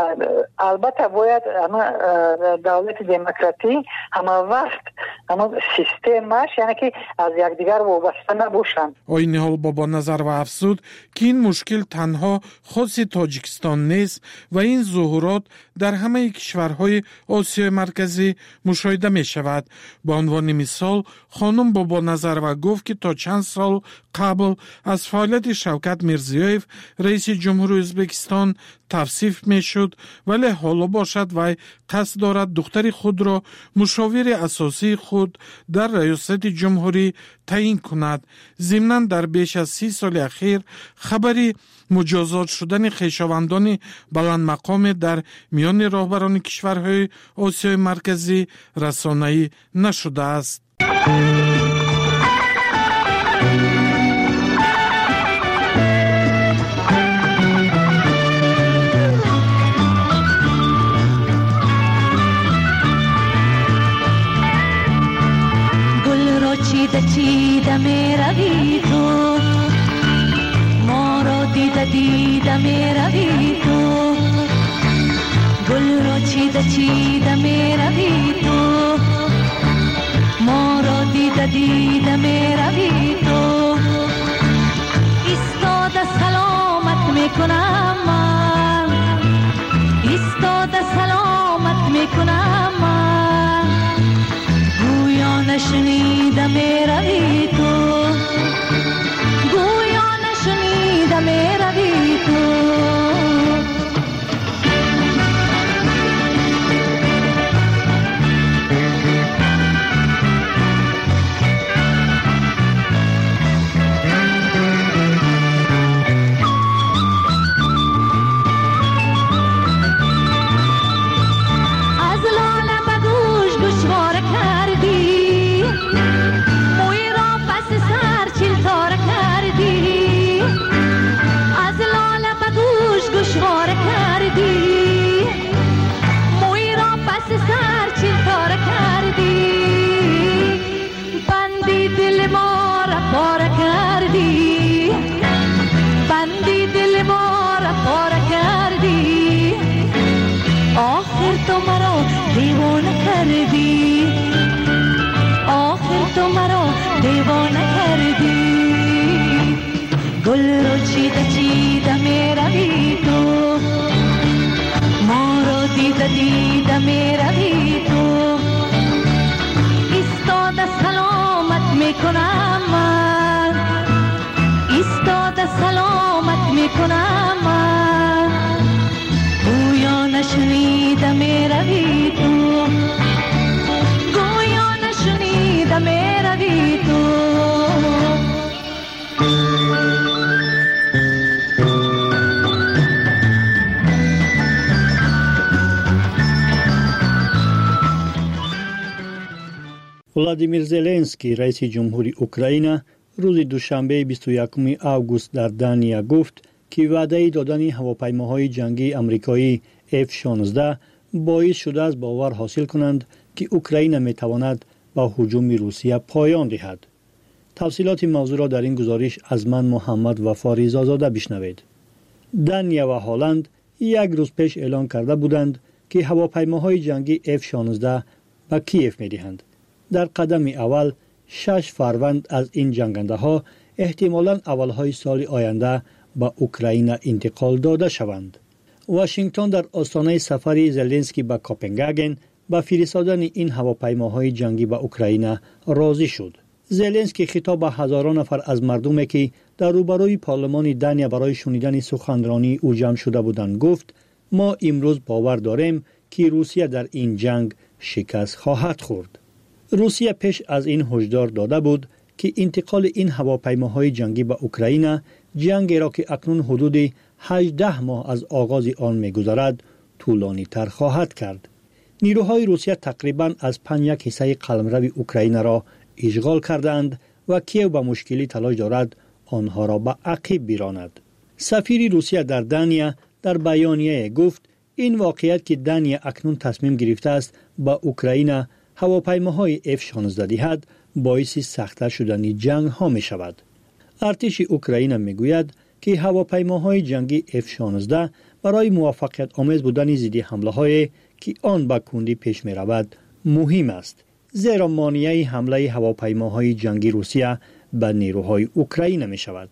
البته باید دولت دموکراتی همه وقت همه سیستمش یعنی که از یکدیگر وابسته نباشند. آیین حال بابا نظر و افزود که این مشکل تنها خاص تاجیکستان نیست و این ظهورات در همه کشورهای آسیای مرکزی مشاهده می شود. با عنوان مثال خانم بابا نظرова گفت که تا چند سال قبل از فعالیت شوکت میرزیویف رئیس جمهور ازبکستان توصیف میشد، ولی حالا باشد وی قصد دارد دختر خود را مشاور اساسی خود در ریاست جمهوری تعیین کند. ضمناً در بیش از سی سال اخیر خبری مجازات شدن خویشاوندان بلند مقام در میان راهبران کشورهای آسیای مرکزی رسانه‌ای نشده است. گل را چیده چیده می روی تو، ما را دیده دیده می روی تو. گل را چیده چیده می روی تو، ما را دیده دیده می روی تو. ایستاده سلامت می کنم من، ایستاده سلامت می کنم من. گویا نشنیده می روی تو، گویا نشنیده می روی تو. گل رو چیده چیده می روی تو، ما رو دیده دیده می روی تو. ایستاده سلامت می کنم من، ایستاده سلامت می کنم من. گویا نشنیده می روی تو، گویا نشنیده می روی تو. ولادیمیر زلنسکی رئیس جمهوری اوکراین روز دوشنبه بیست و یکم آگوست در دانیا گفت که وعده دادن هواپیماهای جنگی آمریکایی اف شانزده باعث شده است باور حاصل کنند که اوکراین میتواند با هجوم روسیه پایان دهد. تفصیلات موضوع را در این گزارش از من محمد وفا رضازاده بشنوید. دانیا و هلند یک روز پیش اعلام کرده بودند که هواپیماهای جنگی اف شانزده به کیف میدهند. در قدم اول شش فروند از این جنگنده ها احتمالاً اولهای سال آینده به اوکراین انتقال داده شوند. واشنگتن در آستانه سفر زلنسکی به کوپنهاگن با فرستادن این هواپیماهای جنگی به اوکراین راضی شد. زلنسکی خطاب به هزاران نفر از مردمی که در روبروی پارلمان دانیا برای شنیدن سخنرانی او جمع شده بودند گفت ما امروز باور داریم که روسیه در این جنگ شکست خواهد خورد. روسیه پیش از این هشدار داده بود که انتقال این هواپیماهای جنگی به اوکراین جنگی را که اکنون حدود هجده ماه از آغاز آن می‌گذرد طولانی تر خواهد کرد. نیروهای روسیه تقریباً از پنج یک حصه قلمرو اوکراین را اشغال کردند و کیو به مشکلی تلاش دارد آنها را به عقب براند. سفیر روسیه در دانیا در بیانیه گفت این واقعیت که دانیا اکنون تصمیم گرفته است با اوکراین هواپیماهای اف شانزده دهد باعث سخت‌تر شدن جنگ ها می شود. ارتش اوکراین می گوید که هواپیماهای جنگی اف شانزده برای موفقیت آمیز بودن ضد حمله های که آن به کندی پیش می رود مهم است، زیرا مانع حمله هواپیماهای جنگی روسیه به نیروهای اوکراین می شود.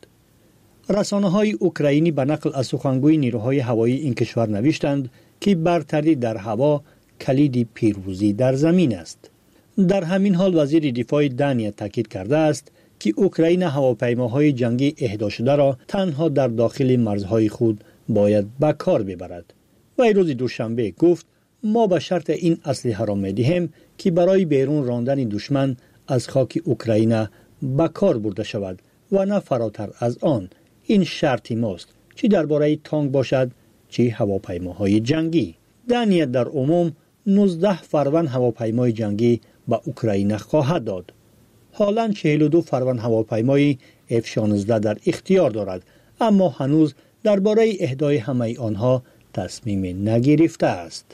رسانه های اوکراینی به نقل از سخنگوی نیروهای هوایی این کشور نوشتند که برتری در هوا کلید پیروزی در زمین است. در همین حال وزیر دفاع دانیا تاکید کرده است که اوکراین هواپیماهای جنگی اهدا شده را تنها در داخل مرزهای خود باید به کار ببرد. و روز دوشنبه گفت ما به شرط این اسلحه را می‌دهیم که برای بیرون راندن دشمن از خاک اوکراین به کار برده شود و نه فراتر از آن. این شرطی ماست، چی درباره تانک باشد چی هواپیماهای جنگی. دانیا در عموم نوزده فروند هواپیمای جنگی به اوکراین خواهد داد. حالا چهل و دو فروند هواپیمای اف شانزده در اختیار دارد، اما هنوز درباره اهدای همه آنها تصمیم نگرفته است.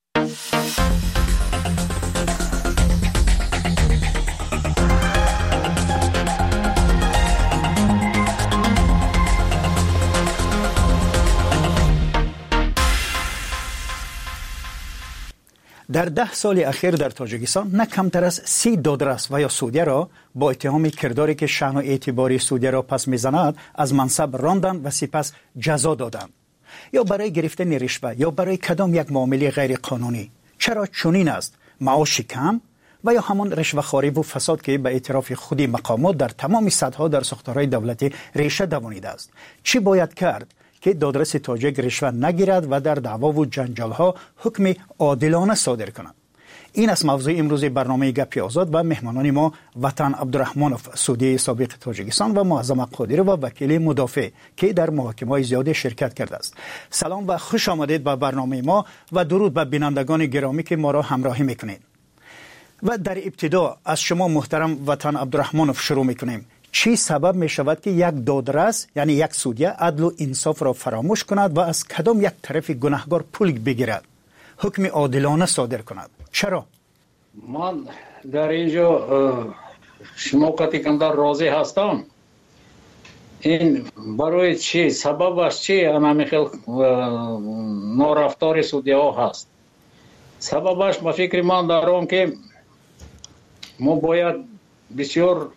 در ده سال اخیر در تاجیکستان نه کمتر از سی دادرس و یا سودیه را با اتهام کرداری که شأن و اعتباری سودیه را پس میزند از منصب راندن و سپس جزا دادند، یا برای گرفتن رشوه یا برای کدام یک معامله غیر قانونی. چرا چنین است؟ معاش کم و یا همان رشوه‌خواری و فساد که به اعتراف خودی مقامات در تمام سطح‌ها در ساختارهای دولتی ریشه دوانیده است. چی باید کرد که دادرس تاجیک رشوه نگیرد و در دعوا و جنجال‌ها حکم عادلانه صادر کند؟ این است موضوع امروز برنامه گپی آزاد و مهمانان ما وطن عبدالرحمانوف سودی سابق تاجیکستان و معظم قادری و وکیل مدافع که در محاکمه‌های زیاد شرکت کرده است. سلام و خوش آمدید به برنامه ما و درود به بینندگان گرامی که ما را همراهی میکنید. و در ابتدا از شما محترم وطن عبدالرحمانوف شروع میکنیم. چی سبب می شود که یک دادرس یعنی یک سودیه عدل و انصاف را فراموش کند و از کدام یک طرف گناهکار پول بگیرد، حکم عادلانه صادر کند؟ چرا؟ من در اینجا شما که کندر راضی هستم. این برای چی سببش چی همین نارفتار سودیه ها هست؟ سببش به فکر من دارم که ما باید بسیار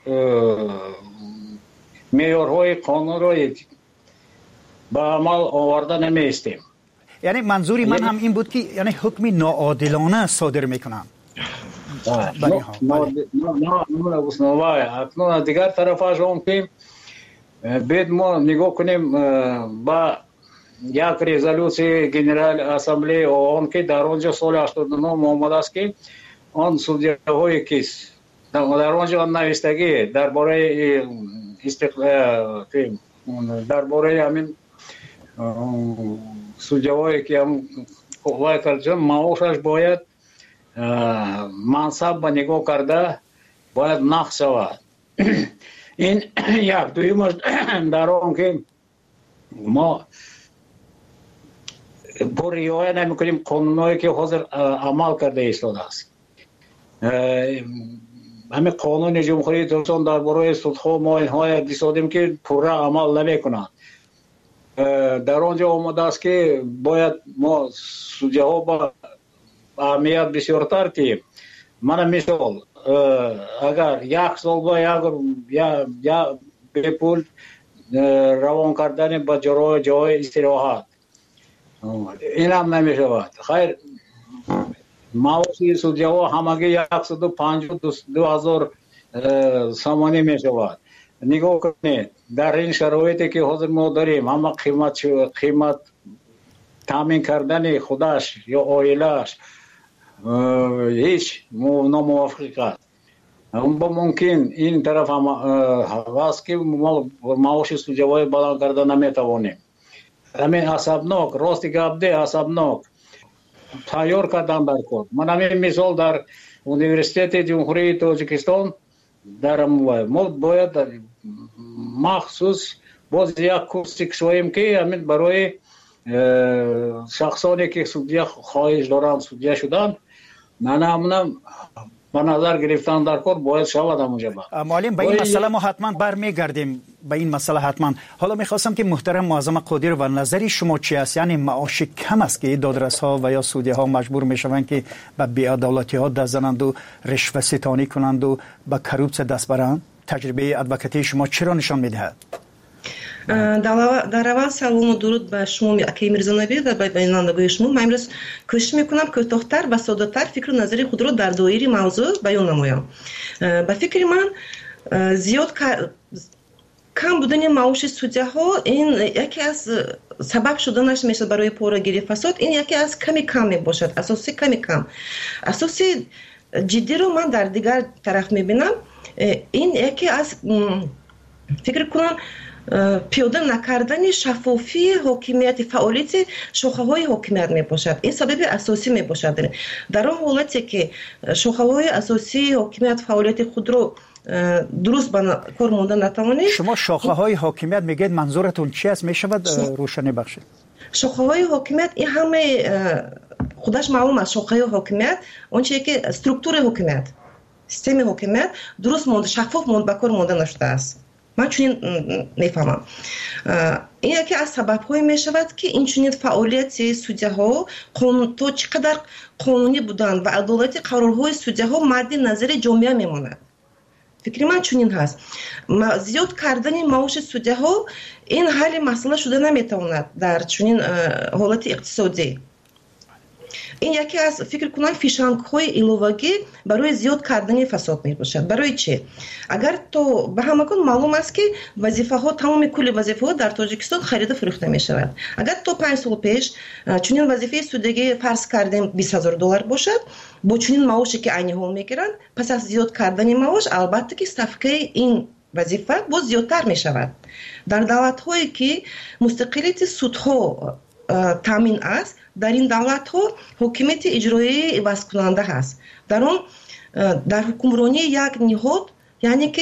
معیارهای قانون را به عمل آورده نمیستیم. یعنی منظوری من هم این بود که یعنی حکم ناعادلانه صادر میکنم. نه نه نه اکنون دیگر طرفش هم که باید ما نگاه کنیم با یک رزولوسی جنرال اسمبلی آن که در آنجا سال هشتاد و نه آمده است که آن سودیه های کیس در آنجا نوشتگی درباره استقلال درباره همین سودیه‌هایی که هم قوای کردن معاشش باید منصب به نگاه کرده باید نقص شود. این یک دویمش در آن که ما با رعایت نمی‌کنیم قانونایی که حاضر عمل کرده ایستاده است. همین قانون جمهوری تاجیکستان درباره سودها ما اینها دیدیم که پورا عمل نمی‌کنند. در آنجا آمده است که باید ما سودیه ها با اهمیت بسیارتر که من مثال اگر یک سال با یک یا به پول روان کردن به جای جای استراحت این هم نمی شود. خیر معاشی سودیه ها همگی صد و پنجاه و دو هزار سامانی می شود. نگاه کنید در این شرایطی که حاضر ما داریم همه قیمت قیمت تامین کردن خودش یا عائله‌اش هیچ ناموافق است. اما ممکن این طرف هم هست که ما معاش سودیه‌های بلند کردن نمیتوانیم. همین عصبناک راستی گپ ده عصبناک تیار کردن در کار. من همین مثال در اونیورسیت جمهوری تاجیکستان در ما باید مخصوص باز یک کورس کشویم که همین برای شخصانی که سودیه خواهش دارن سودیه شدن نه نه به نظر گرفتن در کار باید شود همونجا. معلم به این مسئله ما حتما برمیگردیم به این مسئله حتما. حالا میخواستم که محترم معظم قادری و نظری شما چی است؟ یعنی معاش کم است که دادرس ها و یا سودیه ها مجبور میشوند که به بی‌عدالتی ها دست زنند و رشوه ستانی کنند و به کروپس دست برند؟ تجربه ادوکاتی شما چرا نشان میدهد؟ дар аввал салому дуруд ба шумо акаи Мирзонабӣ ва ба бинандагои шумо. Ман имрӯз кӯшиш мекунам кӯтоҳтар ва соддатар фикру назари худро дар доираи мавзӯъ баён намоям. ба фикри ман зиёд кам будани маоши судяҳо ин яке аз сабаб шуданаш мешавад барои порагирии фасод. Ин яке аз ками кам мебошад, асоси ками кам. Асоси ҷиддиро ман дар дигар тараф мебинам. Ин яке аз фикр кунам пиёда накардани шаффофии ҳокимияти фаъолияти шохаҳои ҳокимият мебошад. Ин сабаби асосӣ мебошад. Дар он ҳолате ки шохаҳои асосии ҳокимият фаъолияти худро дуруст ба кор монда натавонед. шумо шохаҳои ҳокимият мегӯед, манзуратун чи аст? мешавад рӯшанӣ бахшед? шохаҳои ҳокимият ин ҳамаи худаш маълум аст. шохаҳои ҳокимият он чие ки структураи ҳокимият, системаи ҳокимият дуруст монда, шаффоф монда ба кор монда нашудааст. ман чунин мефаҳмам. ин яке аз сабабҳое мешавад ки инчунин фаъолияти судяҳо то чӣ қадар қонунӣ буданд ва адолати қарорҳои судяҳо мадди назари ҷомеа мемонад. фикри ман чунин ҳаст. зиёд кардани маоши судяҳо ин ҳалли масъала шуда наметавонад дар чунин ҳолати иқтисодӣ. ин яке аз фикр кунам фишангҳои иловагӣ барои зиёд кардани фасод мебошад. барои чӣ? агар то ба ҳамагон маълум аст ки вазифаҳо, тамоми кулли вазифаҳо дар Тоҷикистон харида фурӯхта мешавад. агар то панҷ сол пеш чунин вазифаи судягӣ фарз кардем бист ҳазор доллар бошад, бо чунин маоше ки айни ҳол мегиранд, пас аз зиёд кардани маош албатта ки ставкаи ин вазифа боз зиёдтар мешавад. дар давлатҳое ки мустақилияти судҳо таъмин аст, дар ин давлатҳо ҳокимияти иҷроии ивазкунанда ҳаст. дар он дар ҳукмронии як ниҳод, яъне ки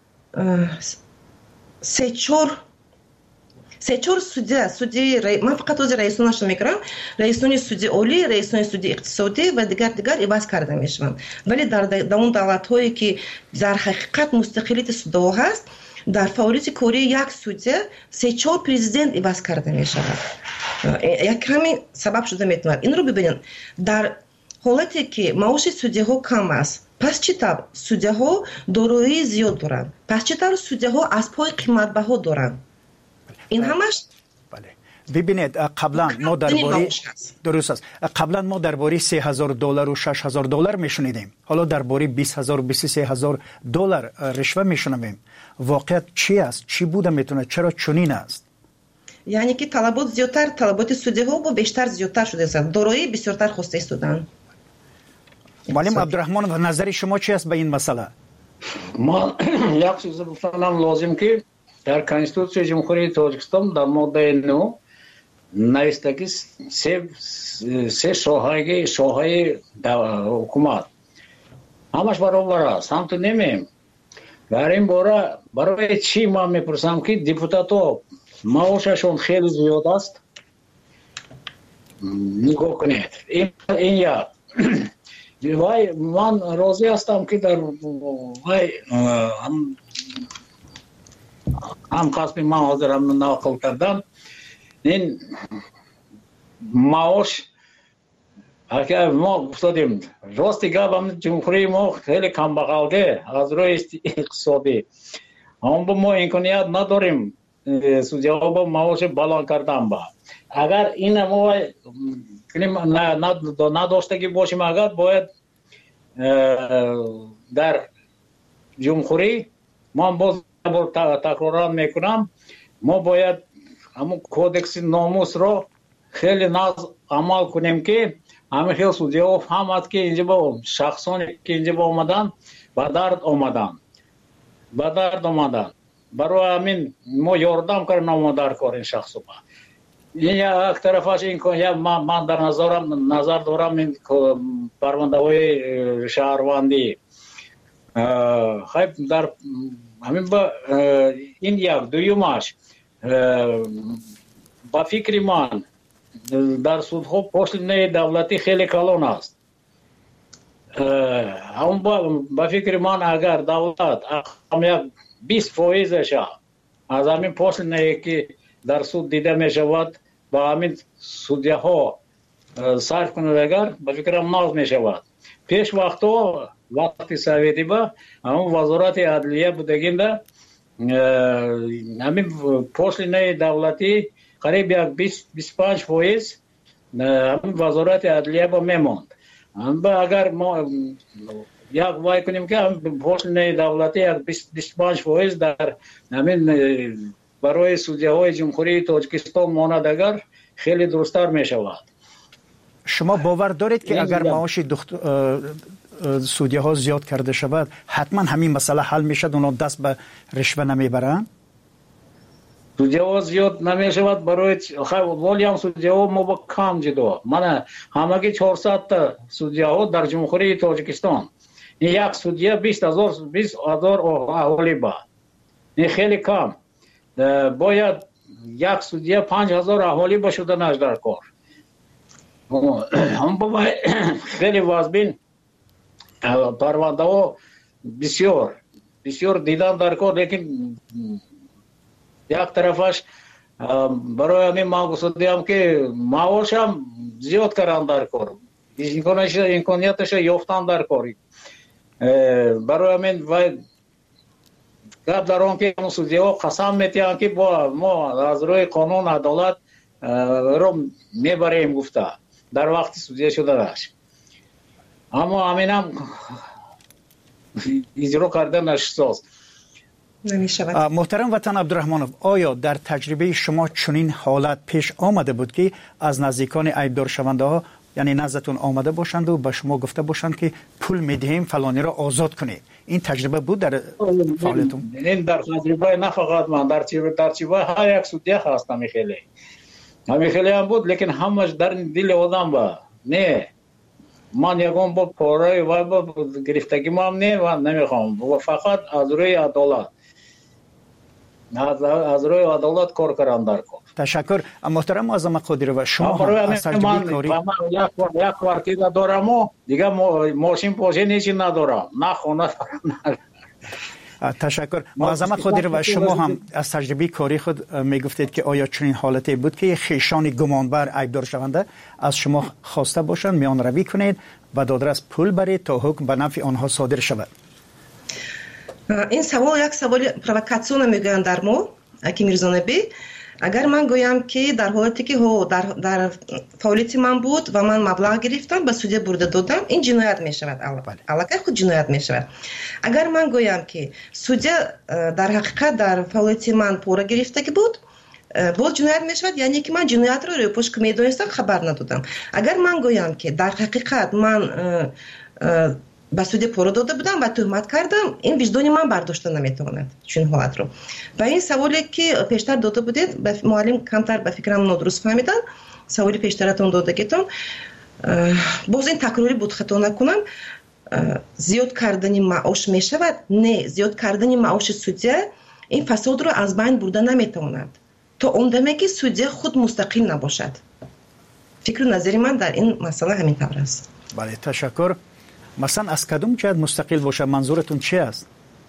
се чор се чор судя, судяи, ман фақат ози раисонашро мекунам, раисони суди олӣ, раисони суди иқтисодӣ ва дигар дигар иваз карда мешаванд. вале дар он давлатҳое ки дар ҳақиқат мустақилияти судҳо ҳаст, дар фаъолияти кории як судя се чор президент иваз карда мешавад. як ҳамин сабаб шуда метавонад. инро бибинед, дар ҳолате ки маоши судяҳо кам аст, пас чӣ тавр судяҳо дороии зиёд доранд, пас чӣ тавр судяҳо аспҳои қиматбаҳо доранд. ин ҳамаш бибинед, қаблан мо дар бори дуруст аст, қаблан мо дар бори се ҳазор доллару шаш ҳазор доллар мешунидем. ҳоло дар бори бист ҳазор бисту се ҳазор доллар ришва мешунавем. воқеият чӣ аст? чӣ буда метавонад? чаро чунин аст? яъне ки талабот зиёдтар, талаботи судяҳо бо бештар зиёдтар шудааст. дороии бисёртар хоста истоданд. Малим Абдурахмонов, назари шумо чи аст ба ин масъала? ман як чиз гуфтанам лозим ки дар Конституцияи Ҷумҳурии Тоҷикистон дар моддаи нӯ нависта ки се се шоҳаи шоҳаи ҳукумат ҳамаш баробар аст. ҳам ту немеем. дар ин бора барои чӣ ман мепурсам ки депутатҳо маошашон хеле зиёд аст. нигоҳ кунед. ин як. вай ман розӣ ҳастам ки дар вай ҳам қасми ман ҳозир ҳам нақл кардам. ин маош aka мо уфтодем. рости гап ҳам ҷумҳурии мо хеле камбағалде аз рӯи иқтисодӣ. аммо мо имконият надорем судяҳо бо маоши баланд кардан ба. агар ина мо надоштагӣ бошем, агар бояд дар ҷумҳурӣ, ман боз такроран мекунам, мо бояд ҳамун кодекси номусро хеле нағз амал кунем ки ҳамин хел судяҳо фаҳмад ки инҷа бо шахсоне ки инҷа бо омадан ба дард омадан ба дард омадан барои ҳамин мо ёрдам кардем дар кори ин шахсоба. ин як тарафаш ин ман дар назарам назар дорам ин парвандаҳои шаҳрвандӣ. хай дар ҳамин ба ин як дуюмаш ба фикри ман дар судҳо пошлинаи давлатӣ хеле калон аст. ҳамон ба фикри ман агар давлат як бист фоизаша аз ҳамин пошлинае ки дар суд дида мешавад ба ҳамин судяҳо сарф кунад, агар ба фикрам нағз мешавад. пеш вақтҳо вақти советиба ҳамон вазорати адлия будагинда همین پوشلینه دولتی قریب یک بیست بیست و پنج فیصد همین وزارت عدلیه با میموند. اگر ما یک وای کنیم که پوشلینه دولتی یک بیست و پنج فیصد در همین برای سودیه های جمهوری تاجیکستان ماند اگر خیلی درست‌تر می شود. شما باور دارید که اگر معاش سودیه ها زیاد کرده شود حتما همین مسئله حل می شد، اونا دست به رشوه نمی برند؟ سودیه ها زیاد نمی شود برای ولی هم سودیه ها ما با کم جدا. من همگی چهارصد تا سودیه ها در جمهوری تاجیکستان، این یک سودیه بیست هزار بیست هزار اهالی با، این خیلی کم. باید یک سودیه پنج هزار اهالی باشدنش در کار. هم باید خیلی وازبین پرونده ها بسیار بسیار دیدن در کار، لیکن یک طرفش برای همین ما گفتیم که معاش هم زیاد کردن در کار، امکانیتش یافتن در کار. برای همین باید گپ در آن که سودیه ها قسم میتیان که با ما از روی قانون عدالت رو میبریم گفته در وقت سودیه شده داشت، اما همین هم اجرا کردنش ساز نمیشود. محترم وطن عبدالرحمنوف، آیا در تجربه شما چنین حالت پیش آمده بود که از نزدیکان عیبدار شونده ها یعنی نزدتون آمده باشند و به شما گفته باشند که پول میدهیم فلانی را آزاد کنید؟ این تجربه بود در فعالیتون؟ این در تجربه نه فقط من، در تجربه هر یک سودیه هست همی خیلی همی خیلی هم بود، لیکن همش در دل آدم با نه من یکم با پاره و با گرفتگی ما هم نه و نمیخوام، فقط از روی عدالت از, از روی عدالت کار کردن در کار. تشکر. محترم معظم قادری و شما هم از تجربه کاری من یک یک کوارتیر دارم و دیگه ماشین پاشه نیچی ندارم، نه خونه دارم. تشکر. معظم قادری و شما هم از تجربه کاری خود میگفتید که آیا چنین حالتی بود که خیشان گمانبر عیبدار شونده از شما خواسته باشند میان روی کنید و دادرس پول برید تا حکم به نفع آنها صادر شود؟ این سوال یک سوال پرووکاسیون میگویند در ما که میرزانبی. اگر من گویم که در حالتی که هو در در فعالیت من بود و من مبلغ گرفتم به سودیه برده دادم، این جنایت می شود. البته خود جنایت می شود. اگر من گویم که سودیه در حقیقت در فعالیت من پوره گرفته بود، بود جنایت می شود، یعنی که من جنایت رو روی پشت میدونستم خبر ندادم. اگر من گویم که در حقیقت من به سودیه پوره داده بودم و تهمت کردم، این وجدان من برداشته نمیتواند چون حالت رو. و این سوالی که پیشتر داده بودید به معلم کمتر به فکرم نادرست فهمیدن، سوالی پیشترتون دادگیتون باز این تکراری بود خطا نکنم. زیاد کردن معاش می شود؟ نه، زیاد کردن معاش سودیه این فساد رو از بین برده نمیتواند تا اون دمی که سودیه خود مستقل نباشد. فکر و نظری من در این مسئله همین طور است. بله، تشکر. مثلا از کدوم جهت مستقل باشه منظورتون چی است؟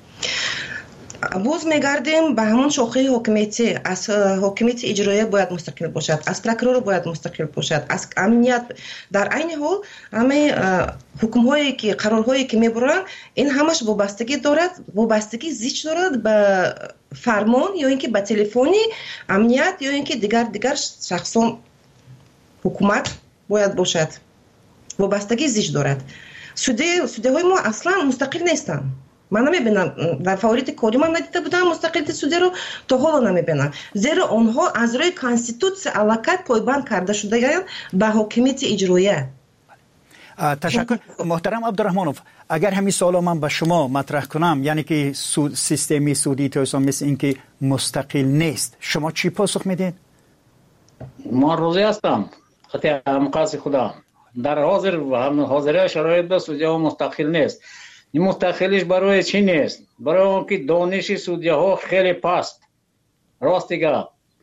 باز میگردیم به همون شاخه حکومتی. از حکومت اجرایی باید مستقل باشد، از پروکرور باید مستقل باشد، از امنیت. در عین حال همه حکم هایی که قرارهایی که میبرن این همش وابستگی دارد، وابستگی زیچ دارد به فرمان یا اینکه به تلفنی امنیت یا اینکه دیگر دیگر شخصان حکومت باید باشد. وابستگی زیچ دارد. سودیه سودیه های ما اصلا مستقل نیستن. من نمیبینم در فعالیت کاری من ندیده بودم مستقلیت سودیه رو، تا حالا نمیبینم، زیرا آنها از روی کانستیتوسیون علاقت پایبند کرده شده به حکومت اجرایی. تشکر. محترم عبدالرحمنوف، اگر همین سوالا من به شما مطرح کنم، یعنی که سود سیستمی سودی توسان مثل این که مستقل نیست، شما چی پاسخ میدین؟ ما روزی هستم خطی همقاس خدا در حاضر و هم حاضره شرایط به سودیه ها مستقل نیست. این مستقلیش برای چی نیست؟ برای اون که دانش سودیه ها خیلی پست. راست دیگه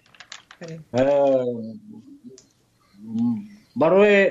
برای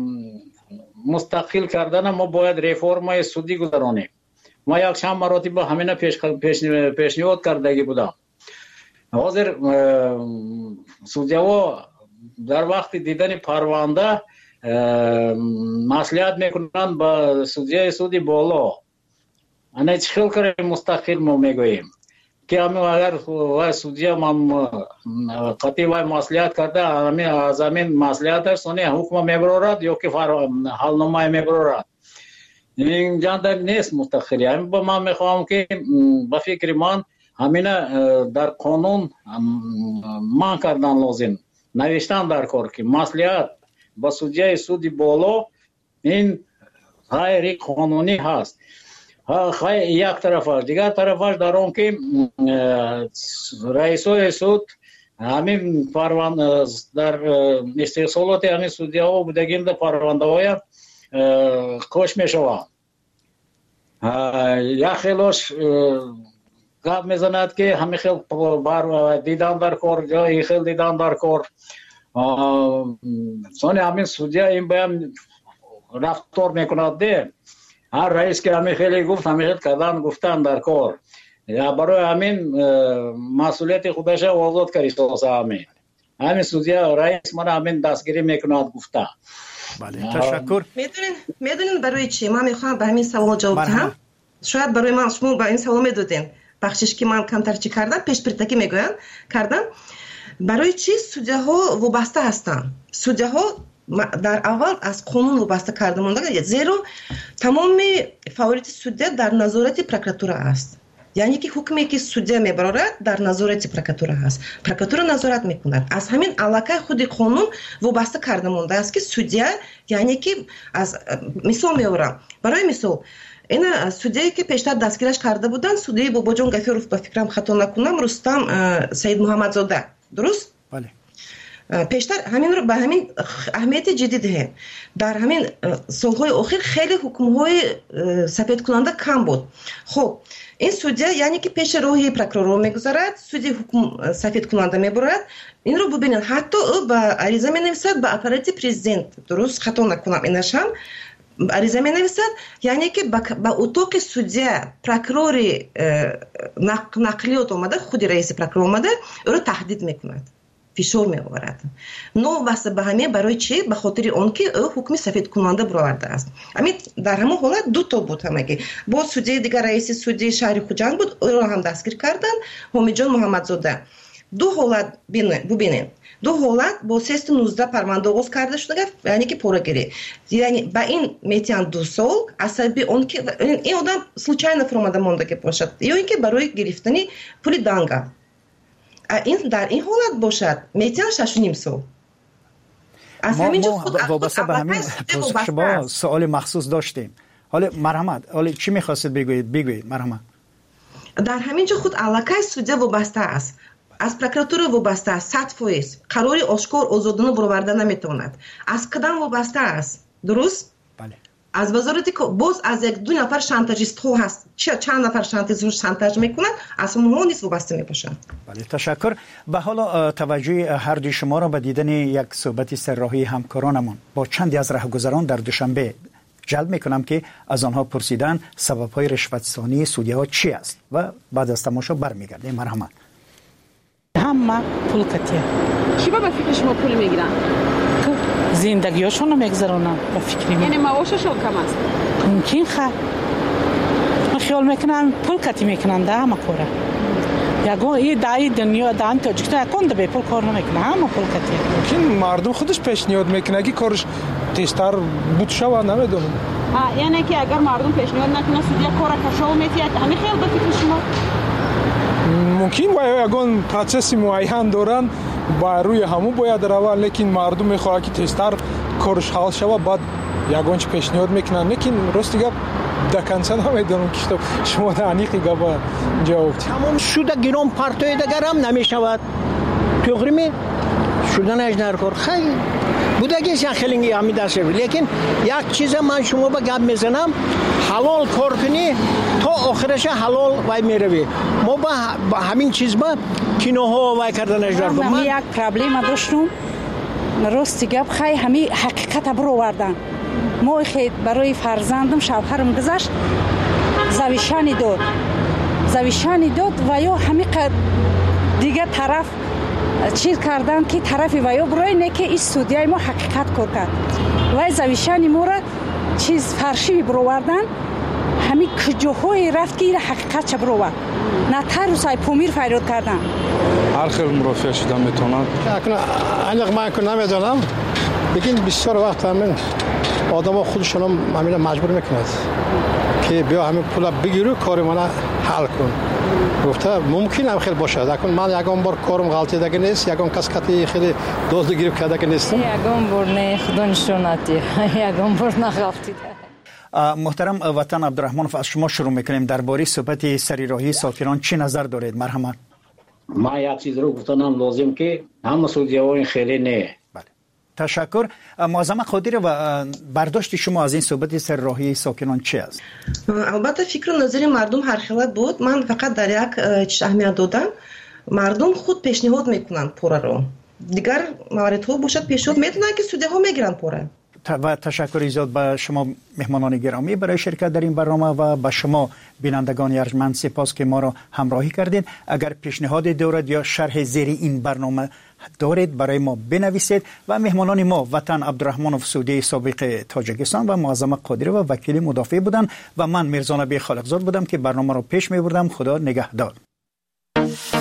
مستقل کردن ما باید رفرمای سودی گذرانیم. ما یک چند مراتب همینه پیش پیشنهاد کردگی بودم. حاضر سودیه ها در وقت دیدن پرونده مصلحت میکنن با سودیه سودی بالا. انا چخیل کریم مستقل ما میگوییم. که همین اگر وای سودیا من قطعی وای مسئولیت کرده همین از همین مسئولیت سونی حکم میبرد یا که حالنامه میبرد این جان نیست مستقلی. همین با من میخوام که به فکر من همین در قانون من کردن لازم نوشتن در کار که مسئولیت با سودیای سودی بالا این غیر قانونی هست. خواهی یک طرفش دیگر طرفش در اون که رئیسوی سود همین پرونده در استحصالات همین سودی ها بودگیم در پرونده های کش می شود. یک خیلیش گپ میزند که همین خیل بر دیدن در کار یا این خیل دیدن در کار سانی همین سودی این باید رفتار میکند ده هر رئیس که همین خیلی گفت همین خیلی کردن گفتن در کار یا برای همین مسئولیت خودش آزاد کردی سازه همین همین سودی رئیس من همین دستگیری میکند گفته. بله تشکر. میدونین میدونین برای چی من میخوام به همین سوال جواب بدم. شاید برای من شما با این سوال میدادین بخشش که من کمتر چی کردم پیش پرتکی میگویم کردم. برای چی سودی ها وابسته هستن؟ سودی ها در اول از قانون وابسته کرده مونده زیرا تمام فعالیت سودی در نظارت پروکراتور است. یعنی که حکمی که سودی میبرد در نظارت پروکراتور است. پروکراتور نظارت میکند. از همین علاقه خود قانون وابسته کرده مونده است که سودی یعنی که از مثال میورم برای مثال این سودی که پیشتر دستگیرش کرده بودن سودی باباجان گفیروف به فکرم خطا نکنم رستم سید محمد زاده درست؟ بله. پیشتر همین رو به همین اهمیت جدی دهیم. در همین سالهای اخیر خیلی حکم‌های سفید کننده کم بود. خب این سودی یعنی که پیش روی پروکرور میگذارد سودی حکم سفید کننده میبرد. این رو ببینید حتی او با عریضه مینویسد به اپارات پرزیدنت درست خطا نکنم اینش هم عریضه مینویسد یعنی که با اتاق سودی پروکرور نقلیات اومده خود رئیس پروکرور اومده او رو تهدید میکند فشار می آورد. نو واسه به همه برای چی؟ به خاطر اون که او حکم سفید کننده برآورده است. همین در همون حالت دو تا بود همگی. با سودی دیگر رئیس سودی شهر خوجند بود او را هم دستگیر کردن حمیدجان محمدزاده. دو حالت ببینید. دو حالت با سیستم نوزده پرونده آغاز کرده شده یعنی که پورگیری. یعنی با این میتیان دو سال عصبی اون که این آدم случайно فرامده مونده که باشد یا اینکه برای گرفتن پول دانگا این در این حالت باشد میتیان شش و نیم سال. از همینجا خود وابسته به همین پرسش شما سوال مخصوص داشتیم. حالا مرحمت حالا چی میخواستید بگویید بگویید مرحمت. در همینجا خود علاقه سودی وابسته است. از پروکراتور وابسته است. صد فیصد قراری آشکار آزادانه برآورده نمیتواند. از کدام وابسته است؟ درست؟ بله. از وزارتی که باز از یک دو نفر شانتاژیست ها هست چه چند نفر شانتاژ شانتاژ میکنند از اونها نیست وابسته میباشند. بله تشکر. به حالا توجه هر دوی شما را به دیدن یک صحبت سرراهی همکارانمون با چندی از راهگذران در دوشنبه جلب میکنم که از آنها پرسیدن سبب های رشوت‌ستانی سودی ها چی است و بعد از تماشا برمیگردیم. مرحمت. همه پول کتیه. چی با فکر شما پول میگیرن؟ زندگیشون رو میگذرونن با فکری من. یعنی معاششون کم است؟ ممکن خواهد. من خیال میکنم پول کتی میکنن ده همه کاره. یکون این دایی دنیا دان تاجیکستان یکون ده به پول کار نمیکنه همه پول کتی. ممکن مردم خودش پیشنهاد میکنه که کارش تیزتر بود شود نمیدونم. یعنی که اگر مردم پیشنهاد نکنه سودیا کار کشاو میتید همین خیال به فکر شما؟ ممکن باید یکون پروسس معین دارن با روی همو باید روان لیکن مردم میخواد که تیزتر کارش حل شود بعد یکون چه پیشنهاد میکنن لیکن راست دیگه دکنسه نمیدونم که شما دانیقی گابا جواب تمام شده گیرم پرتوی دگرم نمیشود توغریمی شدن اجنر کار خیلی بودگیش خیلی همی دسته بود لیکن یک چیز من شما با گپ میزنم حلال کار کنی تا آخرش حلال وای میروی ما با همین چیز با کینوها وای کردن اجنر کار من یک پرابلم داشتم راستی گپ خیلی همی حقیقت برو وردن ما خیلی برای فرزندم شوهرم گذاشت زویشانی داد زویشانی داد و یا همی دیگه طرف چیز کردن که طرف وایو برای نه که این سودیای ما حقیقت کار کرد وای زویشانی ما را چیز فرشی برووردن همین کجاهای رفت که این حقیقت چه بروه نه تر سای پومیر فریاد کردن هر خیلی مرافع شدن میتونن انق من که نمیدونم بگین بسیار وقت همین آدم ها خودشون هم همین مجبور میکند که بیا همین پول بگیرو کار من حل کن گفته ممکن هم خیلی باشه لیکن من یکم بار کارم غلطی دیگه نیست یکم کس کتی خیلی دزد گیرب کرده که نیستم یکم بار نه خدا نشوناتی یکم بار نغلطی محترم وطن عبدالرحمنوف از شما شروع میکنیم درباره صحبت سریراهی ساکنان چی نظر دارید مرحمت من یک چیز رو گفتنم لازم که همه سودیوان خیلی نه بله تشکر معظم قادری و برداشت شما از این صحبت سریراهی ساکنان چی است البته فکر و نظر مردم هر خیلی بود من فقط در یک چیز اهمیت دادم مردم خود پیشنهاد میکنن پوره رو دیگر موارد ها باشد پیشنهاد میتونن که سوده ها میگیرن پوره و تشکر زیاد به شما مهمانان گرامی برای شرکت در این برنامه و به شما بینندگان ارجمند سپاس که ما را همراهی کردید. اگر پیشنهاد دارید یا شرح زیر این برنامه دارید برای ما بنویسید و مهمانان ما وطن عبدالرحمنوف سودی سابق تاجیکستان و معظم قادری و وکیل مدافع بودند و من میرزا نبی خالقزاد بودم که برنامه را پیش می بردم. خدا نگهدار.